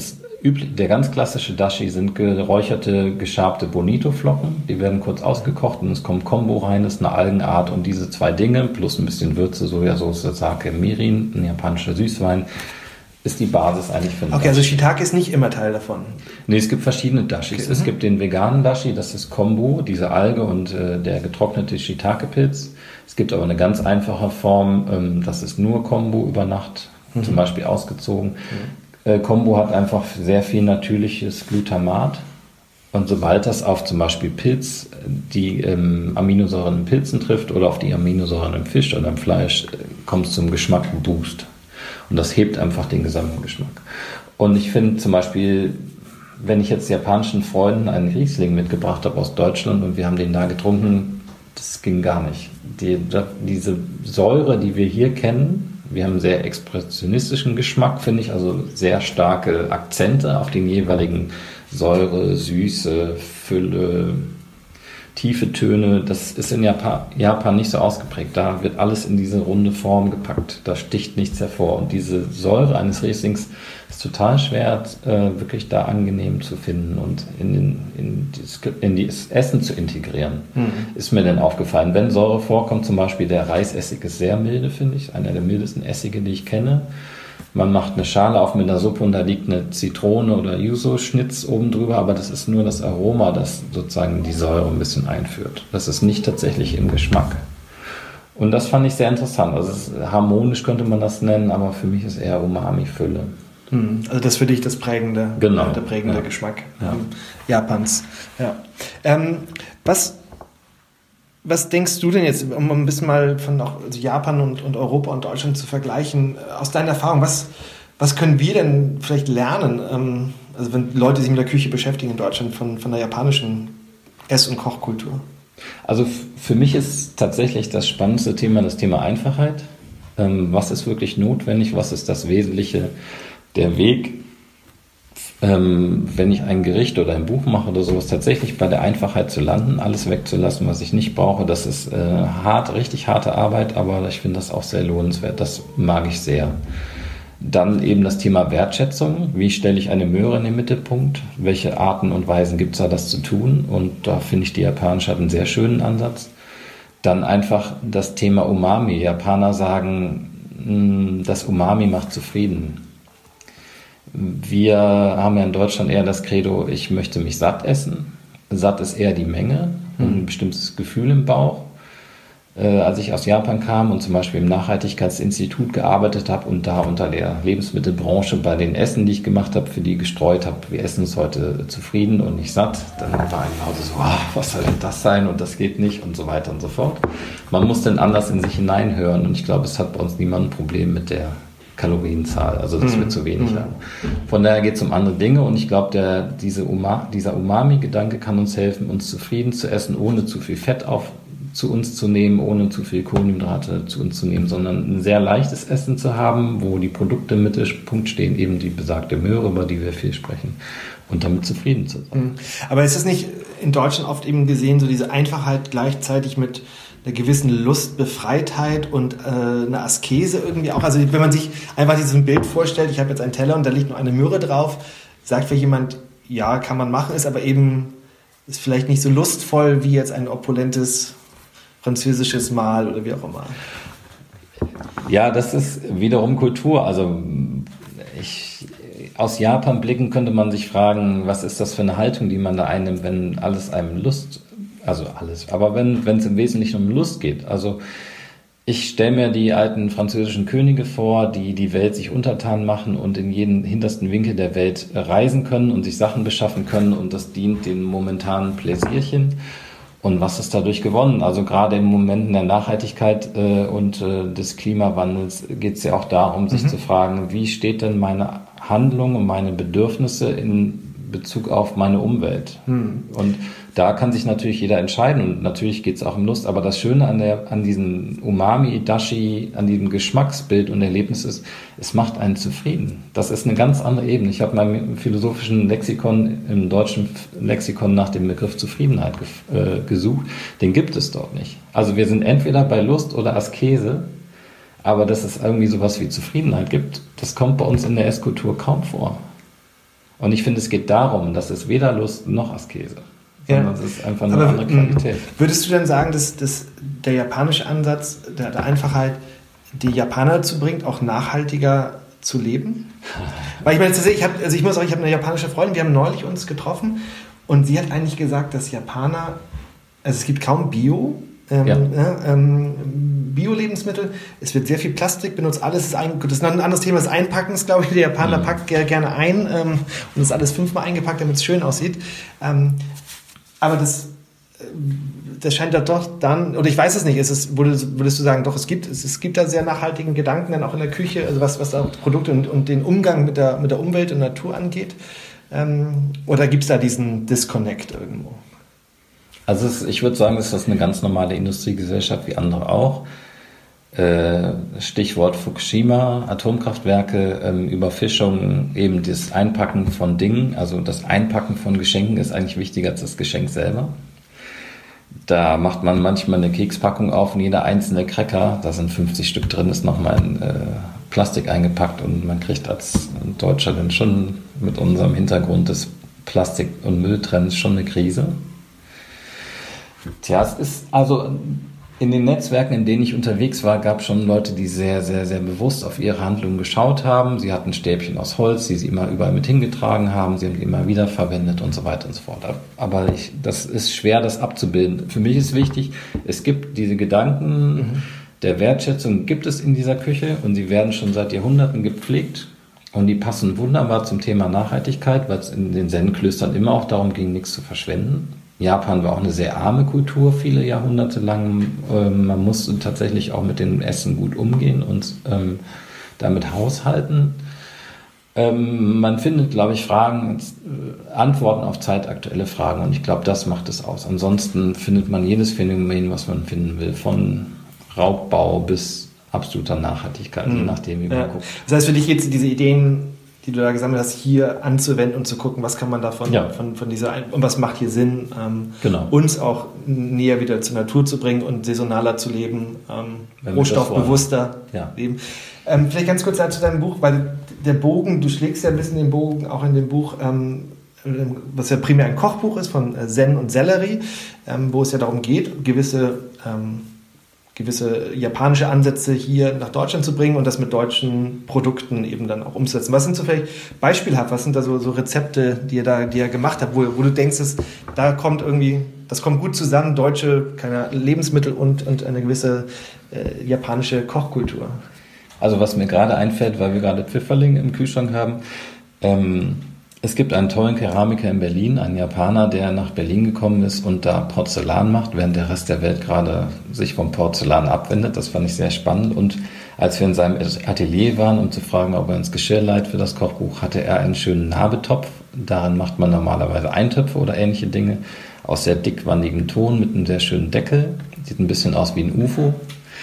üblich, der ganz klassische Dashi sind geräucherte, geschabte Bonito-Flocken. Die werden kurz ausgekocht und es kommt Kombu rein, das ist eine Algenart und diese zwei Dinge plus ein bisschen Würze, Sojasauce, Sake, Mirin, ein japanischer Süßwein, ist die Basis eigentlich für einen Okay, Dashi. Also Shiitake ist nicht immer Teil davon. Nee, es gibt verschiedene Dashis. Okay. Es gibt den veganen Dashi, das ist Kombu, diese Alge und äh, der getrocknete Shiitake-Pilz. Es gibt aber eine ganz einfache Form, ähm, das ist nur Kombu über Nacht, mhm. zum Beispiel ausgezogen. Mhm. Äh, Kombu hat einfach sehr viel natürliches Glutamat. Und sobald das auf zum Beispiel Pilz, die ähm, Aminosäuren in Pilzen trifft oder auf die Aminosäuren im Fisch oder im Fleisch, äh, kommt es zum Geschmack-Boost. Und das hebt einfach den gesamten Geschmack. Und ich finde zum Beispiel, wenn ich jetzt japanischen Freunden einen Riesling mitgebracht habe aus Deutschland und wir haben den da getrunken, das ging gar nicht. Die, diese Säure, die wir hier kennen, wir haben einen sehr expressionistischen Geschmack, finde ich, also sehr starke Akzente auf den jeweiligen Säure, Süße, Fülle, tiefe Töne, das ist in Japan, Japan nicht so ausgeprägt. Da wird alles in diese runde Form gepackt. Da sticht nichts hervor. Und diese Säure eines Rieslings ist total schwer, äh, wirklich da angenehm zu finden und in, den, in, dieses, in das Essen zu integrieren. Mhm. Ist mir denn aufgefallen. Wenn Säure vorkommt, zum Beispiel der Reisessig ist sehr milde, finde ich. Einer der mildesten Essige, die ich kenne. Man macht eine Schale auf mit einer Suppe und da liegt eine Zitrone oder Yuzu-Schnitz oben drüber, aber das ist nur das Aroma, das sozusagen die Säure ein bisschen einführt. Das ist nicht tatsächlich im Geschmack. Und das fand ich sehr interessant. Also es ist, harmonisch könnte man das nennen, aber für mich ist eher Umami-Fülle. Also das ist für dich das prägende, genau. der prägende ja. Geschmack ja. Japans. Ja. Ähm, was Was denkst du denn jetzt, um ein bisschen mal von auch Japan und, und Europa und Deutschland zu vergleichen, aus deiner Erfahrung, was, was können wir denn vielleicht lernen, ähm, also wenn Leute sich mit der Küche beschäftigen in Deutschland, von, von der japanischen Ess- und Kochkultur? Also f- für mich ist tatsächlich das spannendste Thema das Thema Einfachheit. Ähm, was ist wirklich notwendig, was ist das Wesentliche, der Weg, Ähm, wenn ich ein Gericht oder ein Buch mache oder sowas, tatsächlich bei der Einfachheit zu landen, alles wegzulassen, was ich nicht brauche, das ist äh, hart, richtig harte Arbeit, aber ich finde das auch sehr lohnenswert, das mag ich sehr. Dann eben das Thema Wertschätzung, wie stelle ich eine Möhre in den Mittelpunkt, welche Arten und Weisen gibt es da, das zu tun, und da finde ich, die Japaner hat einen sehr schönen Ansatz. Dann einfach das Thema Umami. Japaner sagen, mh, das Umami macht zufrieden. Wir haben ja in Deutschland eher das Credo, ich möchte mich satt essen. Satt ist eher die Menge und ein bestimmtes Gefühl im Bauch. Äh, als ich aus Japan kam und zum Beispiel im Nachhaltigkeitsinstitut gearbeitet habe und da unter der Lebensmittelbranche bei den Essen, die ich gemacht habe, für die gestreut habe, wir essen uns heute zufrieden und nicht satt, dann war genauso so, oh, was soll denn das sein und das geht nicht und so weiter und so fort. Man muss dann anders in sich hineinhören und ich glaube, es hat bei uns niemand ein Problem mit der Kalorienzahl, also dass wir zu wenig haben. Von daher geht es um andere Dinge und ich glaube, der, diese Uma, dieser Umami-Gedanke kann uns helfen, uns zufrieden zu essen, ohne zu viel Fett auf, zu uns zu nehmen, ohne zu viel Kohlenhydrate zu uns zu nehmen, sondern ein sehr leichtes Essen zu haben, wo die Produkte im Mittelpunkt stehen, eben die besagte Möhre, über die wir viel sprechen, und damit zufrieden zu sein. Aber ist es nicht in Deutschland oft eben gesehen, so diese Einfachheit gleichzeitig mit einer gewissen Lustbefreitheit und äh, eine Askese irgendwie auch? Also wenn man sich einfach dieses Bild vorstellt, ich habe jetzt einen Teller und da liegt nur eine Möhre drauf, sagt für jemand, ja, kann man machen, ist aber eben ist vielleicht nicht so lustvoll wie jetzt ein opulentes französisches Mahl oder wie auch immer. Ja, das ist wiederum Kultur. Also ich, aus Japan blicken könnte man sich fragen, was ist das für eine Haltung, die man da einnimmt, wenn alles einem Lust, also alles, aber wenn wenn es im Wesentlichen um Lust geht. Also ich stelle mir die alten französischen Könige vor, die die Welt sich untertan machen und in jeden hintersten Winkel der Welt reisen können und sich Sachen beschaffen können und das dient den momentanen Pläsierchen. Und was ist dadurch gewonnen? Also gerade in Momenten der Nachhaltigkeit äh, und äh, des Klimawandels geht es ja auch darum, sich mhm. zu fragen, wie steht denn meine Handlung und meine Bedürfnisse in Bezug auf meine Umwelt? Mhm. Und da kann sich natürlich jeder entscheiden und natürlich geht es auch um Lust, aber das Schöne an der an diesem Umami-Dashi, an diesem Geschmacksbild und Erlebnis ist, es macht einen zufrieden. Das ist eine ganz andere Ebene. Ich habe meinem philosophischen Lexikon, im deutschen Lexikon nach dem Begriff Zufriedenheit ge- äh, gesucht. Den gibt es dort nicht. Also wir sind entweder bei Lust oder Askese, aber dass es irgendwie sowas wie Zufriedenheit gibt, das kommt bei uns in der Esskultur kaum vor. Und ich finde, es geht darum, dass es weder Lust noch Askese, sondern Ja. es ist einfach eine Aber andere Qualität. würdest du denn sagen, dass, dass der japanische Ansatz der, der Einfachheit die Japaner dazu bringt, auch nachhaltiger zu leben? Weil ich meine, ich habe, also ich muss auch, ich habe eine japanische Freundin, wir haben neulich uns getroffen und sie hat eigentlich gesagt, dass Japaner, also es gibt kaum Bio, ähm, Ja. ja, ähm, Bio-Lebensmittel, es wird sehr viel Plastik benutzt, alles ist ein, das ist ein anderes Thema des Einpackens, glaube ich, der Japaner Mhm. packt gerne, gerne ein ähm, und ist alles fünfmal eingepackt, damit es schön aussieht. Ähm, aber das das scheint da doch dann, oder ich weiß es nicht, ist es, würdest, würdest du sagen, doch, es gibt, es, es gibt da sehr nachhaltigen Gedanken dann auch in der Küche, also was, was auch Produkte und, und den Umgang mit der, mit der Umwelt und Natur angeht? Ähm, oder gibt es da diesen Disconnect irgendwo? Also es, ich würde sagen, das ist eine ganz normale Industriegesellschaft wie andere auch. Äh, Stichwort Fukushima, Atomkraftwerke, ähm, Überfischung, eben das Einpacken von Dingen, also das Einpacken von Geschenken ist eigentlich wichtiger als das Geschenk selber. Da macht man manchmal eine Kekspackung auf und jeder einzelne Cracker, da sind fünfzig Stück drin, ist nochmal in äh, Plastik eingepackt und man kriegt als Deutscher dann schon mit unserem Hintergrund des Plastik- und Mülltrends schon eine Krise. Tja, es ist also in den Netzwerken, in denen ich unterwegs war, gab es schon Leute, die sehr, sehr, sehr bewusst auf ihre Handlungen geschaut haben. Sie hatten Stäbchen aus Holz, die sie immer überall mit hingetragen haben. Sie haben die immer wieder verwendet und so weiter und so fort. Aber ich, das ist schwer, das abzubilden. Für mich ist wichtig, es gibt diese Gedanken mhm. der Wertschätzung, gibt es in dieser Küche und sie werden schon seit Jahrhunderten gepflegt. Und die passen wunderbar zum Thema Nachhaltigkeit, weil es in den Zen-Klöstern immer auch darum ging, nichts zu verschwenden. Japan war auch eine sehr arme Kultur, viele Jahrhunderte lang. Ähm, man musste tatsächlich auch mit dem Essen gut umgehen und ähm, damit haushalten. Ähm, man findet, glaube ich, Fragen, äh, Antworten auf zeitaktuelle Fragen und ich glaube, das macht es aus. Ansonsten findet man jedes Phänomen, was man finden will, von Raubbau bis absoluter Nachhaltigkeit, mhm. je nachdem, wie man ja. guckt. Das heißt für dich jetzt diese Ideen, die du da gesammelt hast, hier anzuwenden und zu gucken, was kann man davon ja. von, von dieser und was macht hier Sinn, ähm, genau. uns auch näher wieder zur Natur zu bringen und saisonaler zu leben, ähm, rohstoffbewusster ja. leben. Ähm, vielleicht ganz kurz zu deinem Buch, weil der Bogen, du schlägst ja ein bisschen den Bogen auch in dem Buch, ähm, was ja primär ein Kochbuch ist von Zen und Sellerie, ähm, wo es ja darum geht, gewisse ähm, gewisse japanische Ansätze hier nach Deutschland zu bringen und das mit deutschen Produkten eben dann auch umzusetzen. Was sind so vielleicht beispielhaft, was sind da so, so Rezepte, die ihr da die ihr gemacht habt, wo, wo du denkst, dass da kommt irgendwie, das kommt gut zusammen, deutsche keine Lebensmittel und, und eine gewisse äh, japanische Kochkultur? Also was mir gerade einfällt, weil wir gerade Pfifferling im Kühlschrank haben, ähm, es gibt einen tollen Keramiker in Berlin, einen Japaner, der nach Berlin gekommen ist und da Porzellan macht, während der Rest der Welt gerade sich vom Porzellan abwendet. Das fand ich sehr spannend. Und als wir in seinem Atelier waren, um zu fragen, ob er uns Geschirr leiht für das Kochbuch, hatte er einen schönen Nabetopf. Darin macht man normalerweise Eintöpfe oder ähnliche Dinge aus sehr dickwandigem Ton mit einem sehr schönen Deckel. Sieht ein bisschen aus wie ein U F O.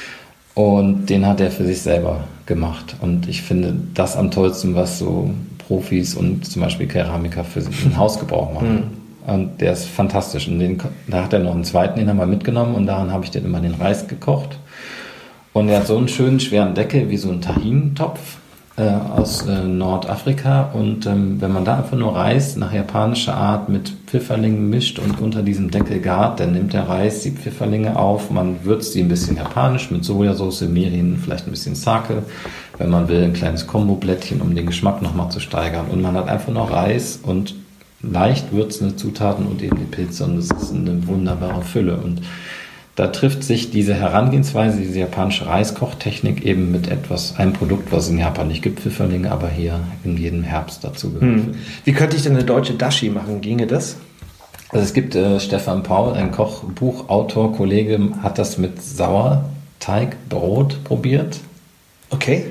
Und den hat er für sich selber gemacht. Und ich finde das am tollsten, was so Profis und zum Beispiel Keramiker für den Hausgebrauch machen. Mhm. Und der ist fantastisch. Und den, da hat er noch einen zweiten, den haben wir mitgenommen und daran habe ich dann immer den Reis gekocht. Und er hat so einen schönen, schweren Deckel wie so ein Tahin-Topf äh, aus äh, Nordafrika. Und ähm, wenn man da einfach nur Reis nach japanischer Art mit Pfifferlingen mischt und unter diesem Deckel gart, dann nimmt der Reis die Pfifferlinge auf. Man würzt die ein bisschen japanisch mit Sojasauce, Mirin, vielleicht ein bisschen Sake. Wenn man will, ein kleines Kombo-Blättchen, um den Geschmack nochmal zu steigern. Und man hat einfach noch Reis und leicht würzende Zutaten und eben die Pilze. Und das ist eine wunderbare Fülle. Und da trifft sich diese Herangehensweise, diese japanische Reiskochtechnik eben mit etwas, einem Produkt, was es in Japan nicht gibt, Pfifferlinge, aber hier in jedem Herbst dazu gehört. Hm. Wie könnte ich denn eine deutsche Dashi machen? Ginge das? Also es gibt äh, Stefan Paul, ein Kochbuchautor, Kollege, hat das mit Sauerteigbrot probiert. Okay.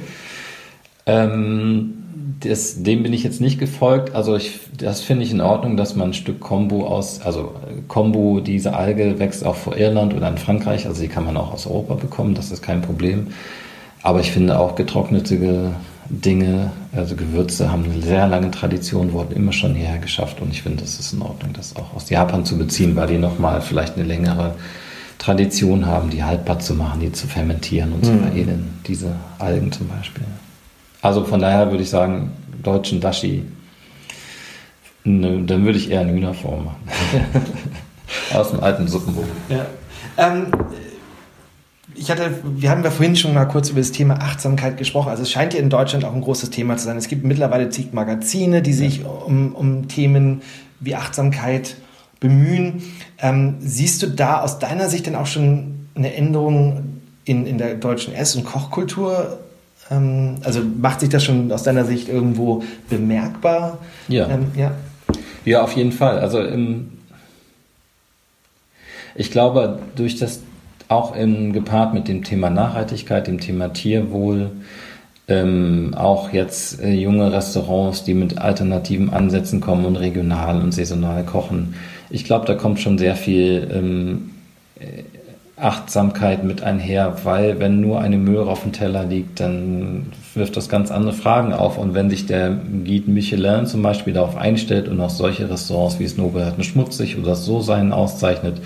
Ähm, das, dem bin ich jetzt nicht gefolgt. Also ich, das finde ich in Ordnung, dass man ein Stück Kombu aus, also Kombu, diese Alge wächst auch vor Irland oder in Frankreich, also die kann man auch aus Europa bekommen, das ist kein Problem. Aber ich finde auch getrocknete Dinge, also Gewürze, haben eine sehr lange Tradition, wurden immer schon hierher geschafft und ich finde, das ist in Ordnung, das auch aus Japan zu beziehen, weil die nochmal vielleicht eine längere Tradition haben, die haltbar zu machen, die zu fermentieren und zu mhm. veredeln, diese Algen zum Beispiel. Also von daher würde ich sagen, deutschen Dashi Nö, dann würde ich eher eine Hühnerform machen. Aus dem alten Suppenbuch. Ja. Ähm, ich hatte, wir haben ja vorhin schon mal kurz über das Thema Achtsamkeit gesprochen. Also es scheint ja in Deutschland auch ein großes Thema zu sein. Es gibt mittlerweile zig Magazine, die sich um, um Themen wie Achtsamkeit bemühen. Ähm, siehst du da aus deiner Sicht denn auch schon eine Änderung in, in der deutschen Ess- und Kochkultur? Ähm, also macht sich das schon aus deiner Sicht irgendwo bemerkbar? Ja. Ähm, ja. Ja, auf jeden Fall. Also im, ich glaube, durch das auch in, gepaart mit dem Thema Nachhaltigkeit, dem Thema Tierwohl, ähm, auch jetzt äh, junge Restaurants, die mit alternativen Ansätzen kommen und regional und saisonal kochen. Ich glaube, da kommt schon sehr viel ähm, Achtsamkeit mit einher, weil wenn nur eine Möhre auf dem Teller liegt, dann wirft das ganz andere Fragen auf. Und wenn sich der Guide Michelin zum Beispiel darauf einstellt und auch solche Restaurants wie das Nobelgarten schmutzig oder so sein auszeichnet,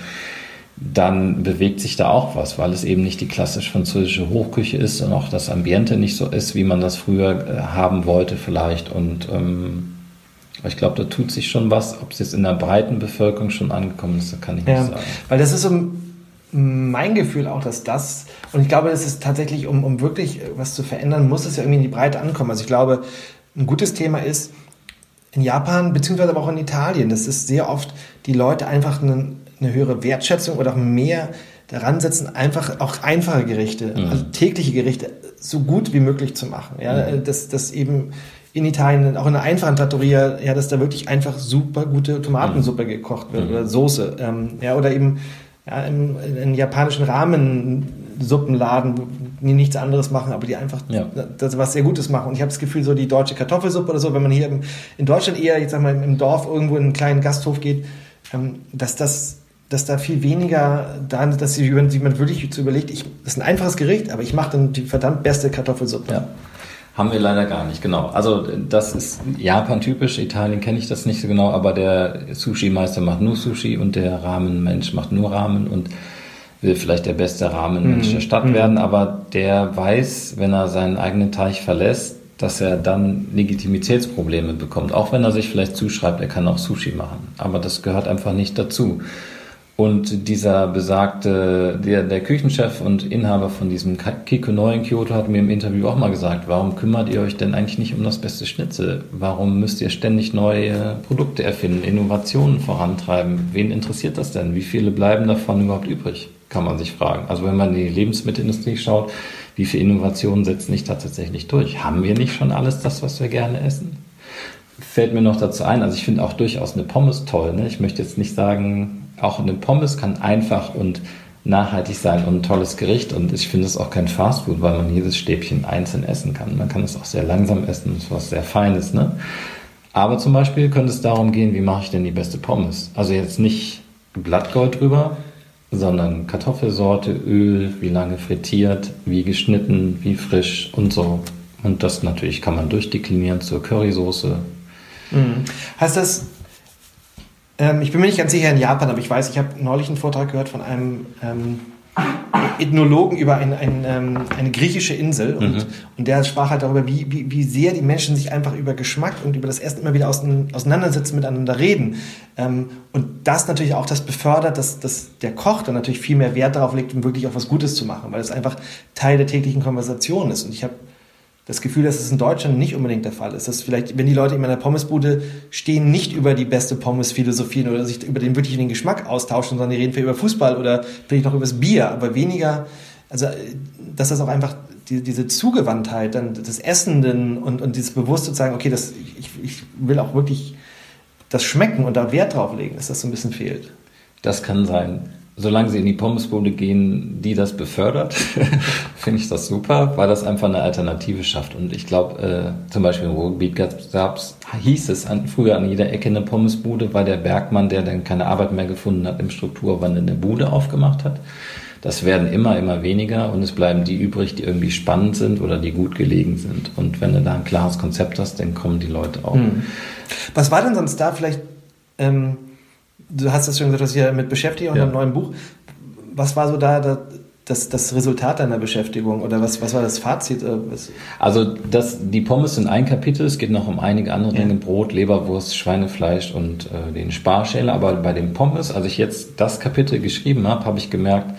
dann bewegt sich da auch was, weil es eben nicht die klassisch französische Hochküche ist und auch das Ambiente nicht so ist, wie man das früher äh, haben wollte vielleicht. Und ähm, ich glaube, da tut sich schon was. Ob es jetzt in der breiten Bevölkerung schon angekommen ist, kann ich nicht Ja, sagen. weil das ist so mein Gefühl auch, dass das, und ich glaube, es ist tatsächlich, um, um wirklich was zu verändern, muss es ja irgendwie in die Breite ankommen. Also ich glaube, ein gutes Thema ist in Japan, beziehungsweise aber auch in Italien, das ist sehr oft, die Leute einfach eine, eine höhere Wertschätzung oder auch mehr daran setzen, einfach auch einfache Gerichte, mhm. also tägliche Gerichte, so gut wie möglich zu machen. Ja, mhm. dass, dass eben in Italien, auch in einer einfachen Trattoria, ja, dass da wirklich einfach super gute Tomatensuppe mhm. gekocht wird, mhm. oder Soße, ähm, ja, oder eben ja, im, in japanischen Ramen-Suppenladen, die nichts anderes machen, aber die einfach ja. das was sehr Gutes machen. Und ich habe das Gefühl, so die deutsche Kartoffelsuppe oder so, wenn man hier im, in Deutschland eher, jetzt sag mal, im Dorf irgendwo in einen kleinen Gasthof geht, ähm, dass das, dass da viel weniger da, dass sich jemand wirklich zu überlegt, ich, das ist ein einfaches Gericht, aber ich mache dann die verdammt beste Kartoffelsuppe. Ja. Haben wir leider gar nicht, genau. Also das ist Japan-typisch, Italien kenne ich das nicht so genau, aber der Sushi-Meister macht nur Sushi und der Ramen-Mensch macht nur Ramen und will vielleicht der beste Ramen-Mensch mhm. der Stadt mhm. werden, aber der weiß, wenn er seinen eigenen Teich verlässt, dass er dann Legitimitätsprobleme bekommt, auch wenn er sich vielleicht zuschreibt, er kann auch Sushi machen, aber das gehört einfach nicht dazu. Und dieser besagte, der, der Küchenchef und Inhaber von diesem Kikonoi in Kyoto hat mir im Interview auch mal gesagt, warum kümmert ihr euch denn eigentlich nicht um das beste Schnitzel? Warum müsst ihr ständig neue Produkte erfinden, Innovationen vorantreiben? Wen interessiert das denn? Wie viele bleiben davon überhaupt übrig? Kann man sich fragen. Also wenn man in die Lebensmittelindustrie schaut, wie viele Innovationen setzen sich da tatsächlich durch? Haben wir nicht schon alles das, was wir gerne essen? Fällt mir noch dazu ein, also ich finde auch durchaus eine Pommes toll. Ne? Ich möchte jetzt nicht sagen, auch eine Pommes kann einfach und nachhaltig sein und ein tolles Gericht. Und ich finde es auch kein Fastfood, weil man jedes Stäbchen einzeln essen kann. Man kann es auch sehr langsam essen, das ist was sehr Feines. Ne? Aber zum Beispiel könnte es darum gehen, wie mache ich denn die beste Pommes? Also jetzt nicht Blattgold drüber, sondern Kartoffelsorte, Öl, wie lange frittiert, wie geschnitten, wie frisch und so. Und das natürlich kann man durchdeklinieren zur Currysoße. Mhm. Heißt das, ähm, ich bin mir nicht ganz sicher in Japan, aber ich weiß, ich habe neulich einen Vortrag gehört von einem ähm, Ethnologen über ein, ein, ähm, eine griechische Insel und, mhm. und der sprach halt darüber, wie, wie, wie sehr die Menschen sich einfach über Geschmack und über das Essen immer wieder auseinandersetzen, miteinander reden. Ähm, und das natürlich auch das befördert, dass, dass der Koch dann natürlich viel mehr Wert darauf legt, um wirklich auch was Gutes zu machen, weil es einfach Teil der täglichen Konversation ist. Und ich habe das Gefühl, dass es in Deutschland nicht unbedingt der Fall ist. Dass vielleicht, wenn die Leute in meiner Pommesbude stehen, nicht über die beste Pommes philosophieren oder sich über den wirklich den Geschmack austauschen, sondern die reden vielleicht über Fußball oder vielleicht noch über das Bier, aber weniger, also dass das auch einfach die, diese Zugewandtheit dann des Essenden und, und dieses Bewusste zu sagen, okay, das, ich, ich will auch wirklich das schmecken und da Wert drauf legen, dass das so ein bisschen fehlt. Das kann sein. Solange sie in die Pommesbude gehen, die das befördert, finde ich das super, weil das einfach eine Alternative schafft. Und ich glaube, äh, zum Beispiel im Ruhrgebiet gab's, hieß es an, früher an jeder Ecke eine Pommesbude, weil der Bergmann, der dann keine Arbeit mehr gefunden hat, im Strukturwandel eine Bude aufgemacht hat. Das werden immer, immer weniger und es bleiben die übrig, die irgendwie spannend sind oder die gut gelegen sind. Und wenn du da ein klares Konzept hast, dann kommen die Leute auch. Hm. Was war denn sonst da vielleicht... Ähm Du hast das schon gesagt, dass ich ja mit beschäftigt und ja. einem neuen Buch. Was war so da, da das, das Resultat deiner Beschäftigung oder was, was war das Fazit? Was? Also das, die Pommes sind ein Kapitel, es geht noch um einige andere Dinge, ja. Brot, Leberwurst, Schweinefleisch und äh, den Sparschäler, aber bei den Pommes, als ich jetzt das Kapitel geschrieben habe, habe ich gemerkt,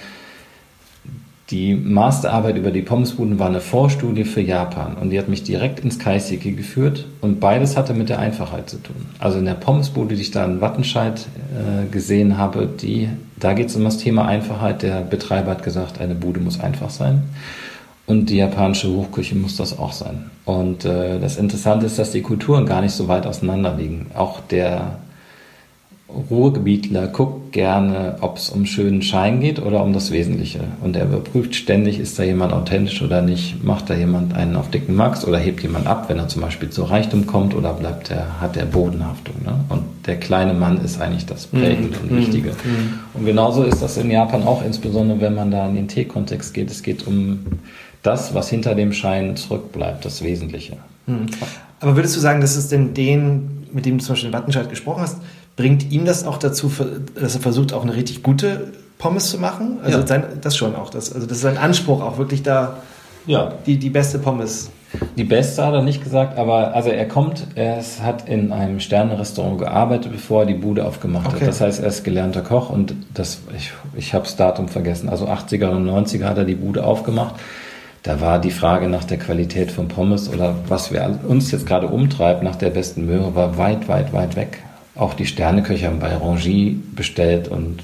die Masterarbeit über die Pommesbuden war eine Vorstudie für Japan und die hat mich direkt ins Kaiseki geführt und beides hatte mit der Einfachheit zu tun. Also in der Pommesbude, die ich da in Wattenscheid äh, gesehen habe, die, da geht es um das Thema Einfachheit. Der Betreiber hat gesagt, eine Bude muss einfach sein und die japanische Hochküche muss das auch sein. Und äh, das Interessante ist, dass die Kulturen gar nicht so weit auseinander liegen. Auch der Ruhrgebietler guckt gerne, ob es um schönen Schein geht oder um das Wesentliche. Und er überprüft ständig, ist da jemand authentisch oder nicht, macht da jemand einen auf dicken Max oder hebt jemand ab, wenn er zum Beispiel zu Reichtum kommt oder bleibt er, hat er Bodenhaftung. Ne? Und der kleine Mann ist eigentlich das Prägende mhm. und Wichtige. Mhm. Und genauso ist das in Japan auch, insbesondere wenn man da in den Tee-Kontext geht. Es geht um das, was hinter dem Schein zurückbleibt, das Wesentliche. Mhm. Aber würdest du sagen, dass es denn den, mit dem du zum Beispiel in Wattenscheid gesprochen hast, bringt ihm das auch dazu, dass er versucht, auch eine richtig gute Pommes zu machen? Also ja. sein, das schon auch. Das, also das ist sein Anspruch, auch wirklich da ja. die, die beste Pommes. Die beste hat er nicht gesagt, aber also er kommt, er hat in einem Sterne-Restaurant gearbeitet, bevor er die Bude aufgemacht okay. hat. Das heißt, er ist gelernter Koch und das, ich, ich habe das Datum vergessen. Also achtziger und neunziger hat er die Bude aufgemacht. Da war die Frage nach der Qualität von Pommes oder was wir uns jetzt gerade umtreibt, nach der besten Möhre, war weit, weit, weit weg. Auch die Sterneköche haben bei Rangy bestellt und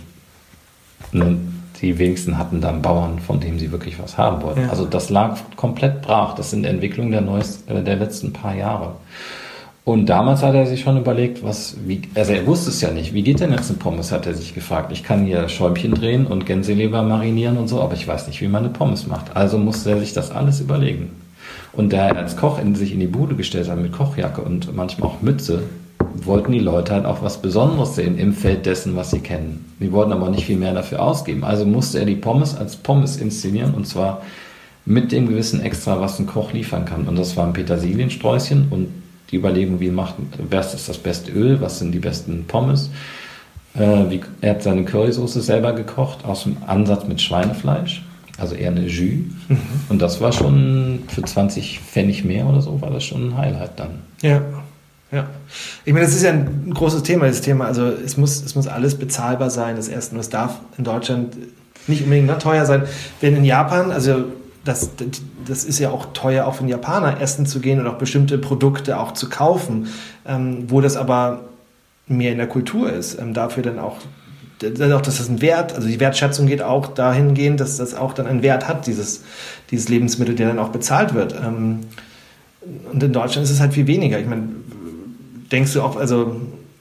die wenigsten hatten dann Bauern, von denen sie wirklich was haben wollten. Ja. Also das lag komplett brach. Das sind Entwicklungen der, neuest, der letzten paar Jahre. Und damals hat er sich schon überlegt, was, wie, also er wusste es ja nicht. Wie geht denn jetzt eine Pommes, hat er sich gefragt. Ich kann hier Schäumchen drehen und Gänseleber marinieren und so, aber ich weiß nicht, wie man eine Pommes macht. Also musste er sich das alles überlegen. Und da er als Koch in sich in die Bude gestellt hat mit Kochjacke und manchmal auch Mütze, wollten die Leute halt auch was Besonderes sehen im Feld dessen, was sie kennen. Die wollten aber nicht viel mehr dafür ausgeben. Also musste er die Pommes als Pommes inszenieren und zwar mit dem gewissen Extra, was ein Koch liefern kann. Und das waren Petersiliensträußchen und die Überlegung, wie macht, was ist das beste Öl, was sind die besten Pommes. Äh, wie, er hat seine Currysoße selber gekocht, aus dem Ansatz mit Schweinefleisch, also eher eine Jus. Mhm. Und das war schon für zwanzig Pfennig mehr oder so, war das schon ein Highlight dann. Ja. Ja, ich meine, das ist ja ein großes Thema, das Thema. Also es muss, es muss alles bezahlbar sein, das Erste. Und es darf in Deutschland nicht unbedingt noch teuer sein. Denn in Japan, also das, das ist ja auch teuer, auch für einen Japaner essen zu gehen und auch bestimmte Produkte auch zu kaufen, ähm, wo das aber mehr in der Kultur ist. Ähm, dafür dann auch, dann auch, dass das ein Wert, also die Wertschätzung geht auch dahingehend, dass das auch dann einen Wert hat, dieses, dieses Lebensmittel, der dann auch bezahlt wird. Ähm, und in Deutschland ist es halt viel weniger. Ich meine, denkst du auch, also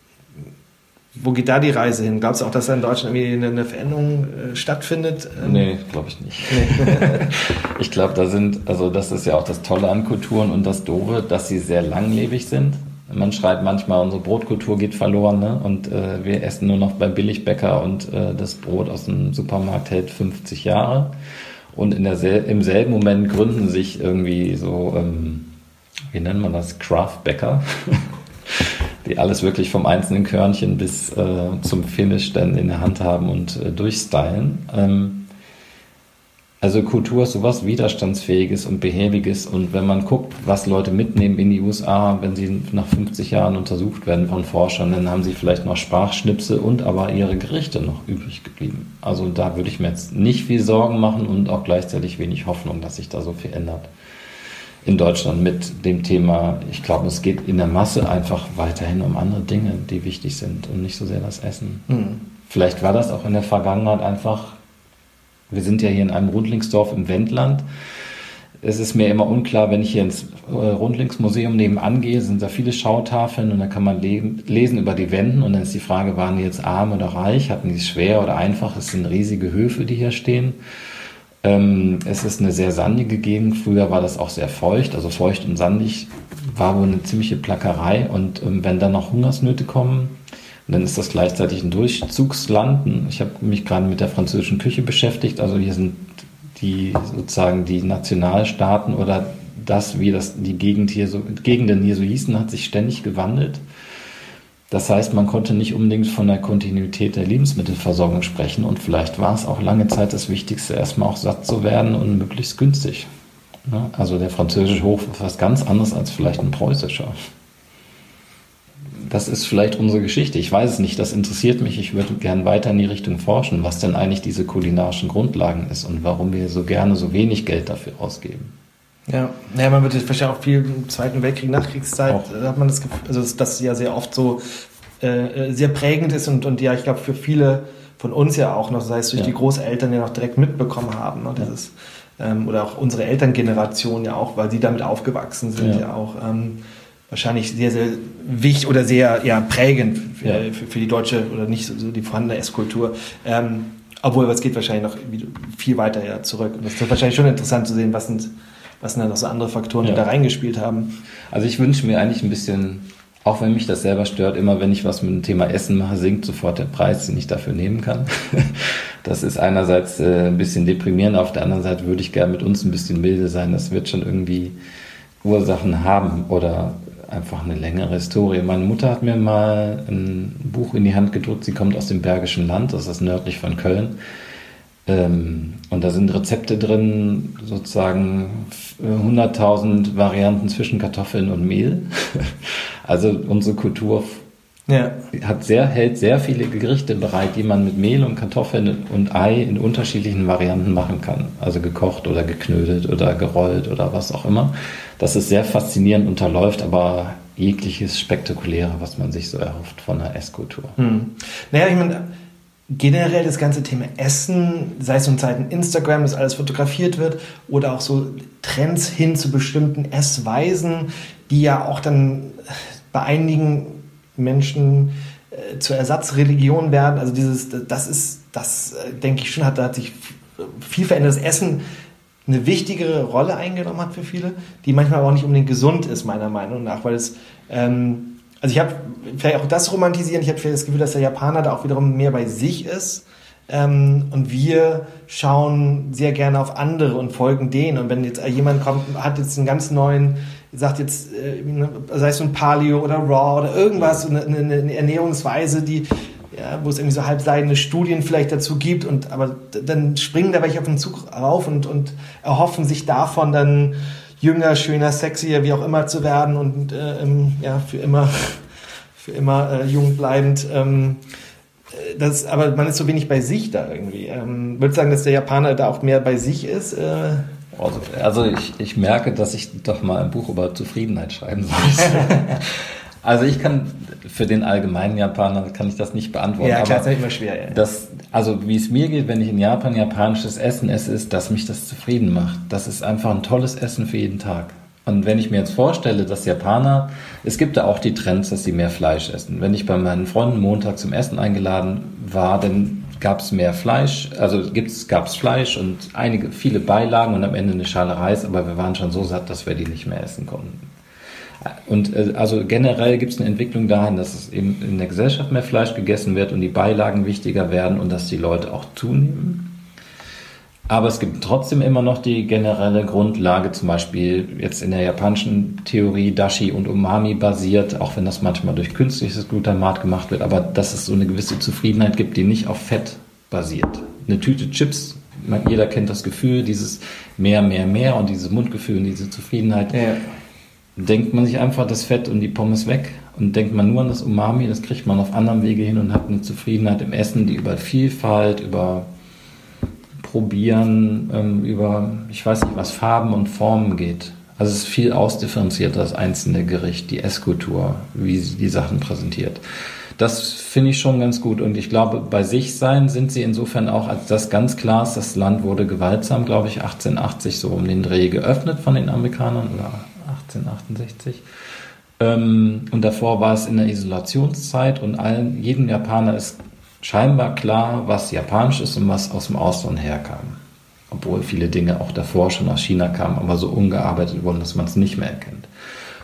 wo geht da die Reise hin? Glaubst du auch, dass da in Deutschland irgendwie eine, eine Veränderung äh, stattfindet? Ähm nee, glaube ich nicht. Nee. Ich glaube, da sind, also das ist ja auch das Tolle an Kulturen und das Doofe, dass sie sehr langlebig sind. Man schreibt manchmal, unsere Brotkultur geht verloren, ne? Und äh, wir essen nur noch beim Billigbäcker und äh, das Brot aus dem Supermarkt hält fünfzig Jahre. Und in der sel- im selben Moment gründen sich irgendwie so, ähm, wie nennt man das, Craft-Bäcker, die alles wirklich vom einzelnen Körnchen bis äh, zum Finish dann in der Hand haben und äh, durchstylen. Ähm, also Kultur ist sowas Widerstandsfähiges und Behäbiges und wenn man guckt, was Leute mitnehmen in die U S A, wenn sie nach fünfzig Jahren untersucht werden von Forschern, dann haben sie vielleicht noch Sprachschnipsel und aber ihre Gerichte noch übrig geblieben. Also da würde ich mir jetzt nicht viel Sorgen machen und auch gleichzeitig wenig Hoffnung, dass sich da so viel ändert. In Deutschland mit dem Thema, ich glaube, es geht in der Masse einfach weiterhin um andere Dinge, die wichtig sind und nicht so sehr das Essen. Mhm. Vielleicht war das auch in der Vergangenheit einfach, wir sind ja hier in einem Rundlingsdorf im Wendland. Es ist mir immer unklar, wenn ich hier ins Rundlingsmuseum nebenan gehe, sind da viele Schautafeln und da kann man lesen über die Wenden und dann ist die Frage, waren die jetzt arm oder reich, hatten die es schwer oder einfach? Es sind riesige Höfe, die hier stehen. Ähm, es ist eine sehr sandige Gegend. Früher war das auch sehr feucht, also feucht und sandig war wohl eine ziemliche Plackerei. Und ähm, wenn dann noch Hungersnöte kommen, dann ist das gleichzeitig ein Durchzugsland. Ich habe mich gerade mit der französischen Küche beschäftigt. Also hier sind die sozusagen die Nationalstaaten oder das, wie das die Gegend hier so, Gegenden hier so hießen, hat sich ständig gewandelt. Das heißt, man konnte nicht unbedingt von der Kontinuität der Lebensmittelversorgung sprechen und vielleicht war es auch lange Zeit das Wichtigste, erstmal auch satt zu werden und möglichst günstig. Also der französische Hof ist was ganz anderes als vielleicht ein preußischer. Das ist vielleicht unsere Geschichte. Ich weiß es nicht, das interessiert mich. Ich würde gerne weiter in die Richtung forschen, was denn eigentlich diese kulinarischen Grundlagen ist und warum wir so gerne so wenig Geld dafür ausgeben. Ja, naja, man wird jetzt wahrscheinlich auch viel im Zweiten Weltkrieg, Nachkriegszeit, Auch. da hat man das Gefühl, also dass das ja sehr oft so äh, sehr prägend ist und, und ja, ich glaube für viele von uns ja auch noch, sei es durch ja. die Großeltern ja noch direkt mitbekommen haben, ne, dieses, ähm, oder auch unsere Elterngeneration ja auch, weil sie damit aufgewachsen sind, ja, ja auch ähm, wahrscheinlich sehr, sehr wichtig oder sehr ja, prägend für, ja. für, für die deutsche oder nicht so, so die vorhandene Esskultur. Ähm, obwohl, es geht wahrscheinlich noch viel weiter ja, zurück. Und das ist wahrscheinlich schon interessant zu sehen, was sind, was sind da noch so andere Faktoren, die ja. da reingespielt haben. Also ich wünsche mir eigentlich ein bisschen, auch wenn mich das selber stört, immer wenn ich was mit dem Thema Essen mache, sinkt sofort der Preis, den ich dafür nehmen kann. Das ist einerseits äh, ein bisschen deprimierend, auf der anderen Seite würde ich gerne mit uns ein bisschen milde sein. Das wird schon irgendwie Ursachen haben oder einfach eine längere Historie. Meine Mutter hat mir mal ein Buch in die Hand gedrückt, sie kommt aus dem Bergischen Land, das ist nördlich von Köln. Ähm, und da sind Rezepte drin, sozusagen hunderttausend Varianten zwischen Kartoffeln und Mehl. Also unsere Kultur ja. hat sehr, hält sehr viele Gerichte bereit, die man mit Mehl und Kartoffeln und Ei in unterschiedlichen Varianten machen kann. Also gekocht oder geknödelt oder gerollt oder was auch immer. Das ist sehr faszinierend, unterläuft aber jegliches Spektakuläre, was man sich so erhofft von einer Esskultur. Hm. Naja, ich meine, generell das ganze Thema Essen, sei es in Zeiten Instagram, dass alles fotografiert wird, oder auch so Trends hin zu bestimmten Essweisen, die ja auch dann bei einigen Menschen äh, zur Ersatzreligion werden. Also dieses, das ist, das äh, denke ich schon, hat, da hat sich viel verändert. Das Essen eine wichtigere Rolle eingenommen hat für viele, die manchmal aber auch nicht unbedingt gesund ist, meiner Meinung nach, weil es, ähm, also ich habe vielleicht auch das romantisieren, ich habe vielleicht das Gefühl, dass der Japaner da auch wiederum mehr bei sich ist, ähm, und wir schauen sehr gerne auf andere und folgen denen, und wenn jetzt jemand kommt, hat jetzt einen ganz neuen, sagt jetzt, äh, sei es so ein Paleo oder Raw oder irgendwas, eine, eine, eine Ernährungsweise, die ja, wo es irgendwie so halbseidene Studien vielleicht dazu gibt, und aber dann springen da welche auf den Zug rauf und, und erhoffen sich davon dann jünger, schöner, sexier, wie auch immer zu werden und äh, ähm, ja, für immer für immer äh, jung bleibend. Ähm, das, aber man ist so wenig bei sich da irgendwie. Ähm, würdest du sagen, dass der Japaner da auch mehr bei sich ist? Äh? Also, also ich, ich merke, dass ich doch mal ein Buch über Zufriedenheit schreiben sollte. Also ich kann, für den allgemeinen Japaner kann ich das nicht beantworten. Ja, klar, aber ist immer schwer. Ja. Das, also wie es mir geht, wenn ich in Japan japanisches Essen esse, ist, dass mich das zufrieden macht. Das ist einfach ein tolles Essen für jeden Tag. Und wenn ich mir jetzt vorstelle, dass Japaner, es gibt da auch die Trends, dass sie mehr Fleisch essen. Wenn ich bei meinen Freunden Montag zum Essen eingeladen war, dann gab es mehr Fleisch, also gab es Fleisch und einige, viele Beilagen und am Ende eine Schale Reis, aber wir waren schon so satt, dass wir die nicht mehr essen konnten. Und also generell gibt es eine Entwicklung dahin, dass es eben in der Gesellschaft mehr Fleisch gegessen wird und die Beilagen wichtiger werden und dass die Leute auch zunehmen. Aber es gibt trotzdem immer noch die generelle Grundlage, zum Beispiel jetzt in der japanischen Theorie Dashi und Umami basiert, auch wenn das manchmal durch künstliches Glutamat gemacht wird, aber dass es so eine gewisse Zufriedenheit gibt, die nicht auf Fett basiert. Eine Tüte Chips, jeder kennt das Gefühl, dieses mehr, mehr, mehr und dieses Mundgefühl und diese Zufriedenheit. Ja. Denkt man sich einfach das Fett und die Pommes weg und denkt man nur an das Umami, das kriegt man auf anderem Wege hin und hat eine Zufriedenheit im Essen, die über Vielfalt, über Probieren, ähm, über, ich weiß nicht, was Farben und Formen geht. Also es ist viel ausdifferenzierter, das einzelne Gericht, die Esskultur, wie sie die Sachen präsentiert. Das finde ich schon ganz gut und ich glaube, bei sich sein sind sie insofern auch, als das ganz klar ist, das Land wurde gewaltsam, glaube ich, achtzehnhundertachtzig so um den Dreh geöffnet von den Amerikanern oder achtzehnhundertachtundsechzig. Ähm, und davor war es in der Isolationszeit und allen, jedem Japaner ist scheinbar klar, was japanisch ist und was aus dem Ausland herkam. Obwohl viele Dinge auch davor schon aus China kamen, aber so ungearbeitet wurden, dass man es nicht mehr erkennt.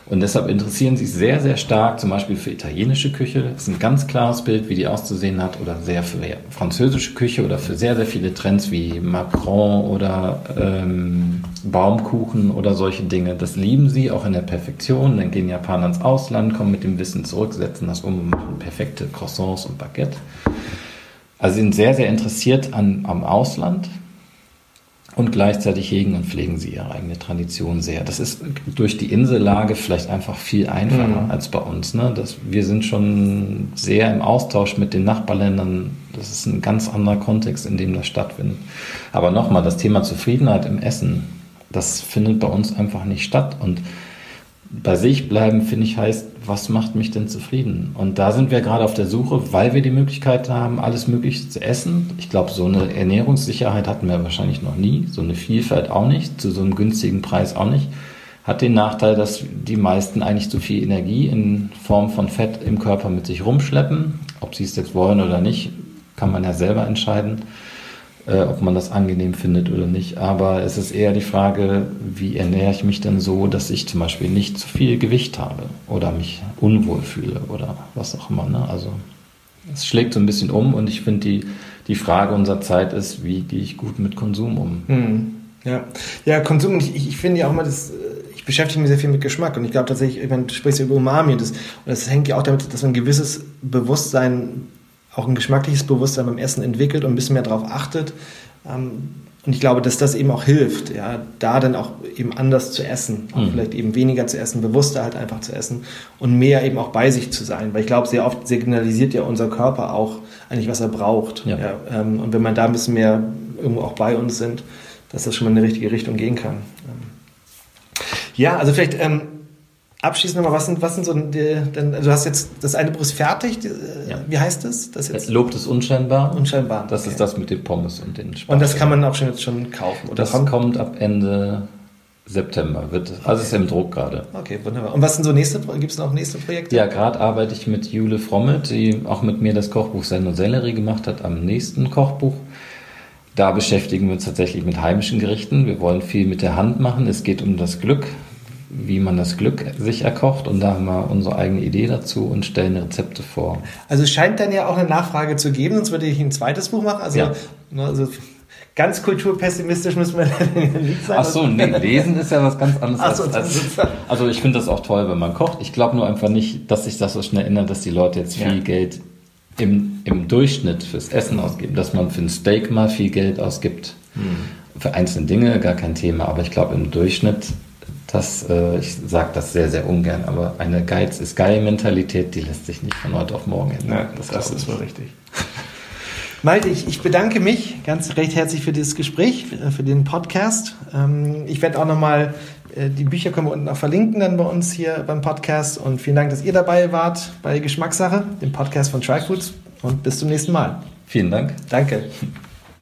Und deshalb interessieren sie sich sehr, sehr stark zum Beispiel für italienische Küche. Das ist ein ganz klares Bild, wie die auszusehen hat. Oder sehr für französische Küche oder für sehr, sehr viele Trends wie Macron oder ähm, Baumkuchen oder solche Dinge. Das lieben sie, auch in der Perfektion. Dann gehen Japaner ins Ausland, kommen mit dem Wissen zurück, setzen das um, machen perfekte Croissants und Baguette. Also sie sind sehr, sehr interessiert an, am Ausland. Und gleichzeitig hegen und pflegen sie ihre eigene Tradition sehr. Das ist durch die Insellage vielleicht einfach viel einfacher mhm. als bei uns. Ne? Das, wir sind schon sehr im Austausch mit den Nachbarländern. Das ist ein ganz anderer Kontext, in dem das stattfindet. Aber nochmal, das Thema Zufriedenheit im Essen, das findet bei uns einfach nicht statt. Und bei sich bleiben, finde ich, heißt, was macht mich denn zufrieden? Und da sind wir gerade auf der Suche, weil wir die Möglichkeit haben, alles Mögliche zu essen. Ich glaube, so eine Ernährungssicherheit hatten wir wahrscheinlich noch nie, so eine Vielfalt auch nicht, zu so einem günstigen Preis auch nicht. Hat den Nachteil, dass die meisten eigentlich zu viel Energie in Form von Fett im Körper mit sich rumschleppen. Ob sie es jetzt wollen oder nicht, kann man ja selber entscheiden. Äh, ob man das angenehm findet oder nicht. Aber es ist eher die Frage, wie ernähre ich mich denn so, dass ich zum Beispiel nicht zu viel Gewicht habe oder mich unwohl fühle oder was auch immer. Ne? Also es schlägt so ein bisschen um und ich finde, die, die Frage unserer Zeit ist, wie gehe ich gut mit Konsum um? Hm. Ja. ja, Konsum, ich, ich finde ja auch mal, das, ich beschäftige mich sehr viel mit Geschmack und ich glaube tatsächlich, wenn du sprichst über Umami und das, und das hängt ja auch damit, dass man ein gewisses Bewusstsein, auch ein geschmackliches Bewusstsein beim Essen entwickelt und ein bisschen mehr darauf achtet. Und ich glaube, dass das eben auch hilft, ja, da dann auch eben anders zu essen, auch mhm. vielleicht eben weniger zu essen, bewusster halt einfach zu essen und mehr eben auch bei sich zu sein. Weil ich glaube, sehr oft signalisiert ja unser Körper auch eigentlich, was er braucht. Ja. Ja, und wenn man da ein bisschen mehr irgendwo auch bei uns sind, dass das schon mal in die richtige Richtung gehen kann. Ja, also vielleicht ähm, abschließend nochmal, was sind, was sind so, die, denn, du hast jetzt, das eine Buch ist fertig, die, ja. Wie heißt das? das jetzt? Lob des Unscheinbaren. Unscheinbar. Das okay. ist das mit den Pommes und den Spargeln. Und das kann man auch schon jetzt schon kaufen? Oder das kommt? kommt ab Ende September, wird, also okay. ist im Druck gerade. Okay, wunderbar. Und was sind so nächste, gibt es noch nächste Projekte? Ja, gerade arbeite ich mit Jule Frommet, die auch mit mir das Kochbuch Senn und Sellerie gemacht hat, am nächsten Kochbuch. Da beschäftigen wir uns tatsächlich mit heimischen Gerichten. Wir wollen viel mit der Hand machen. Es geht um das Glück, wie man das Glück sich erkocht und da haben wir unsere eigene Idee dazu und stellen Rezepte vor. Also es scheint dann ja auch eine Nachfrage zu geben, sonst würde ich ein zweites Buch machen. Also, ja. also ganz kulturpessimistisch müssen wir nicht sein. Ach so, nee, lesen ist ja was ganz anderes. Ach so, als, als, also ich finde das auch toll, wenn man kocht. Ich glaube nur einfach nicht, dass sich das so schnell ändert, dass die Leute jetzt viel ja. Geld im, im Durchschnitt fürs Essen ausgeben, dass man für ein Steak mal viel Geld ausgibt. Hm. Für einzelne Dinge gar kein Thema, aber ich glaube im Durchschnitt Das, äh, ich sage das sehr, sehr ungern, aber eine Geiz ist geil Mentalität, die lässt sich nicht von heute auf morgen ändern. Ja, das, das ist wohl richtig. Malte, ich, ich bedanke mich ganz recht herzlich für dieses Gespräch, für den Podcast. Ähm, ich werde auch nochmal, äh, die Bücher können wir unten auch verlinken dann bei uns hier beim Podcast und vielen Dank, dass ihr dabei wart bei Geschmackssache, dem Podcast von Tryfoods und bis zum nächsten Mal. Vielen Dank. Danke.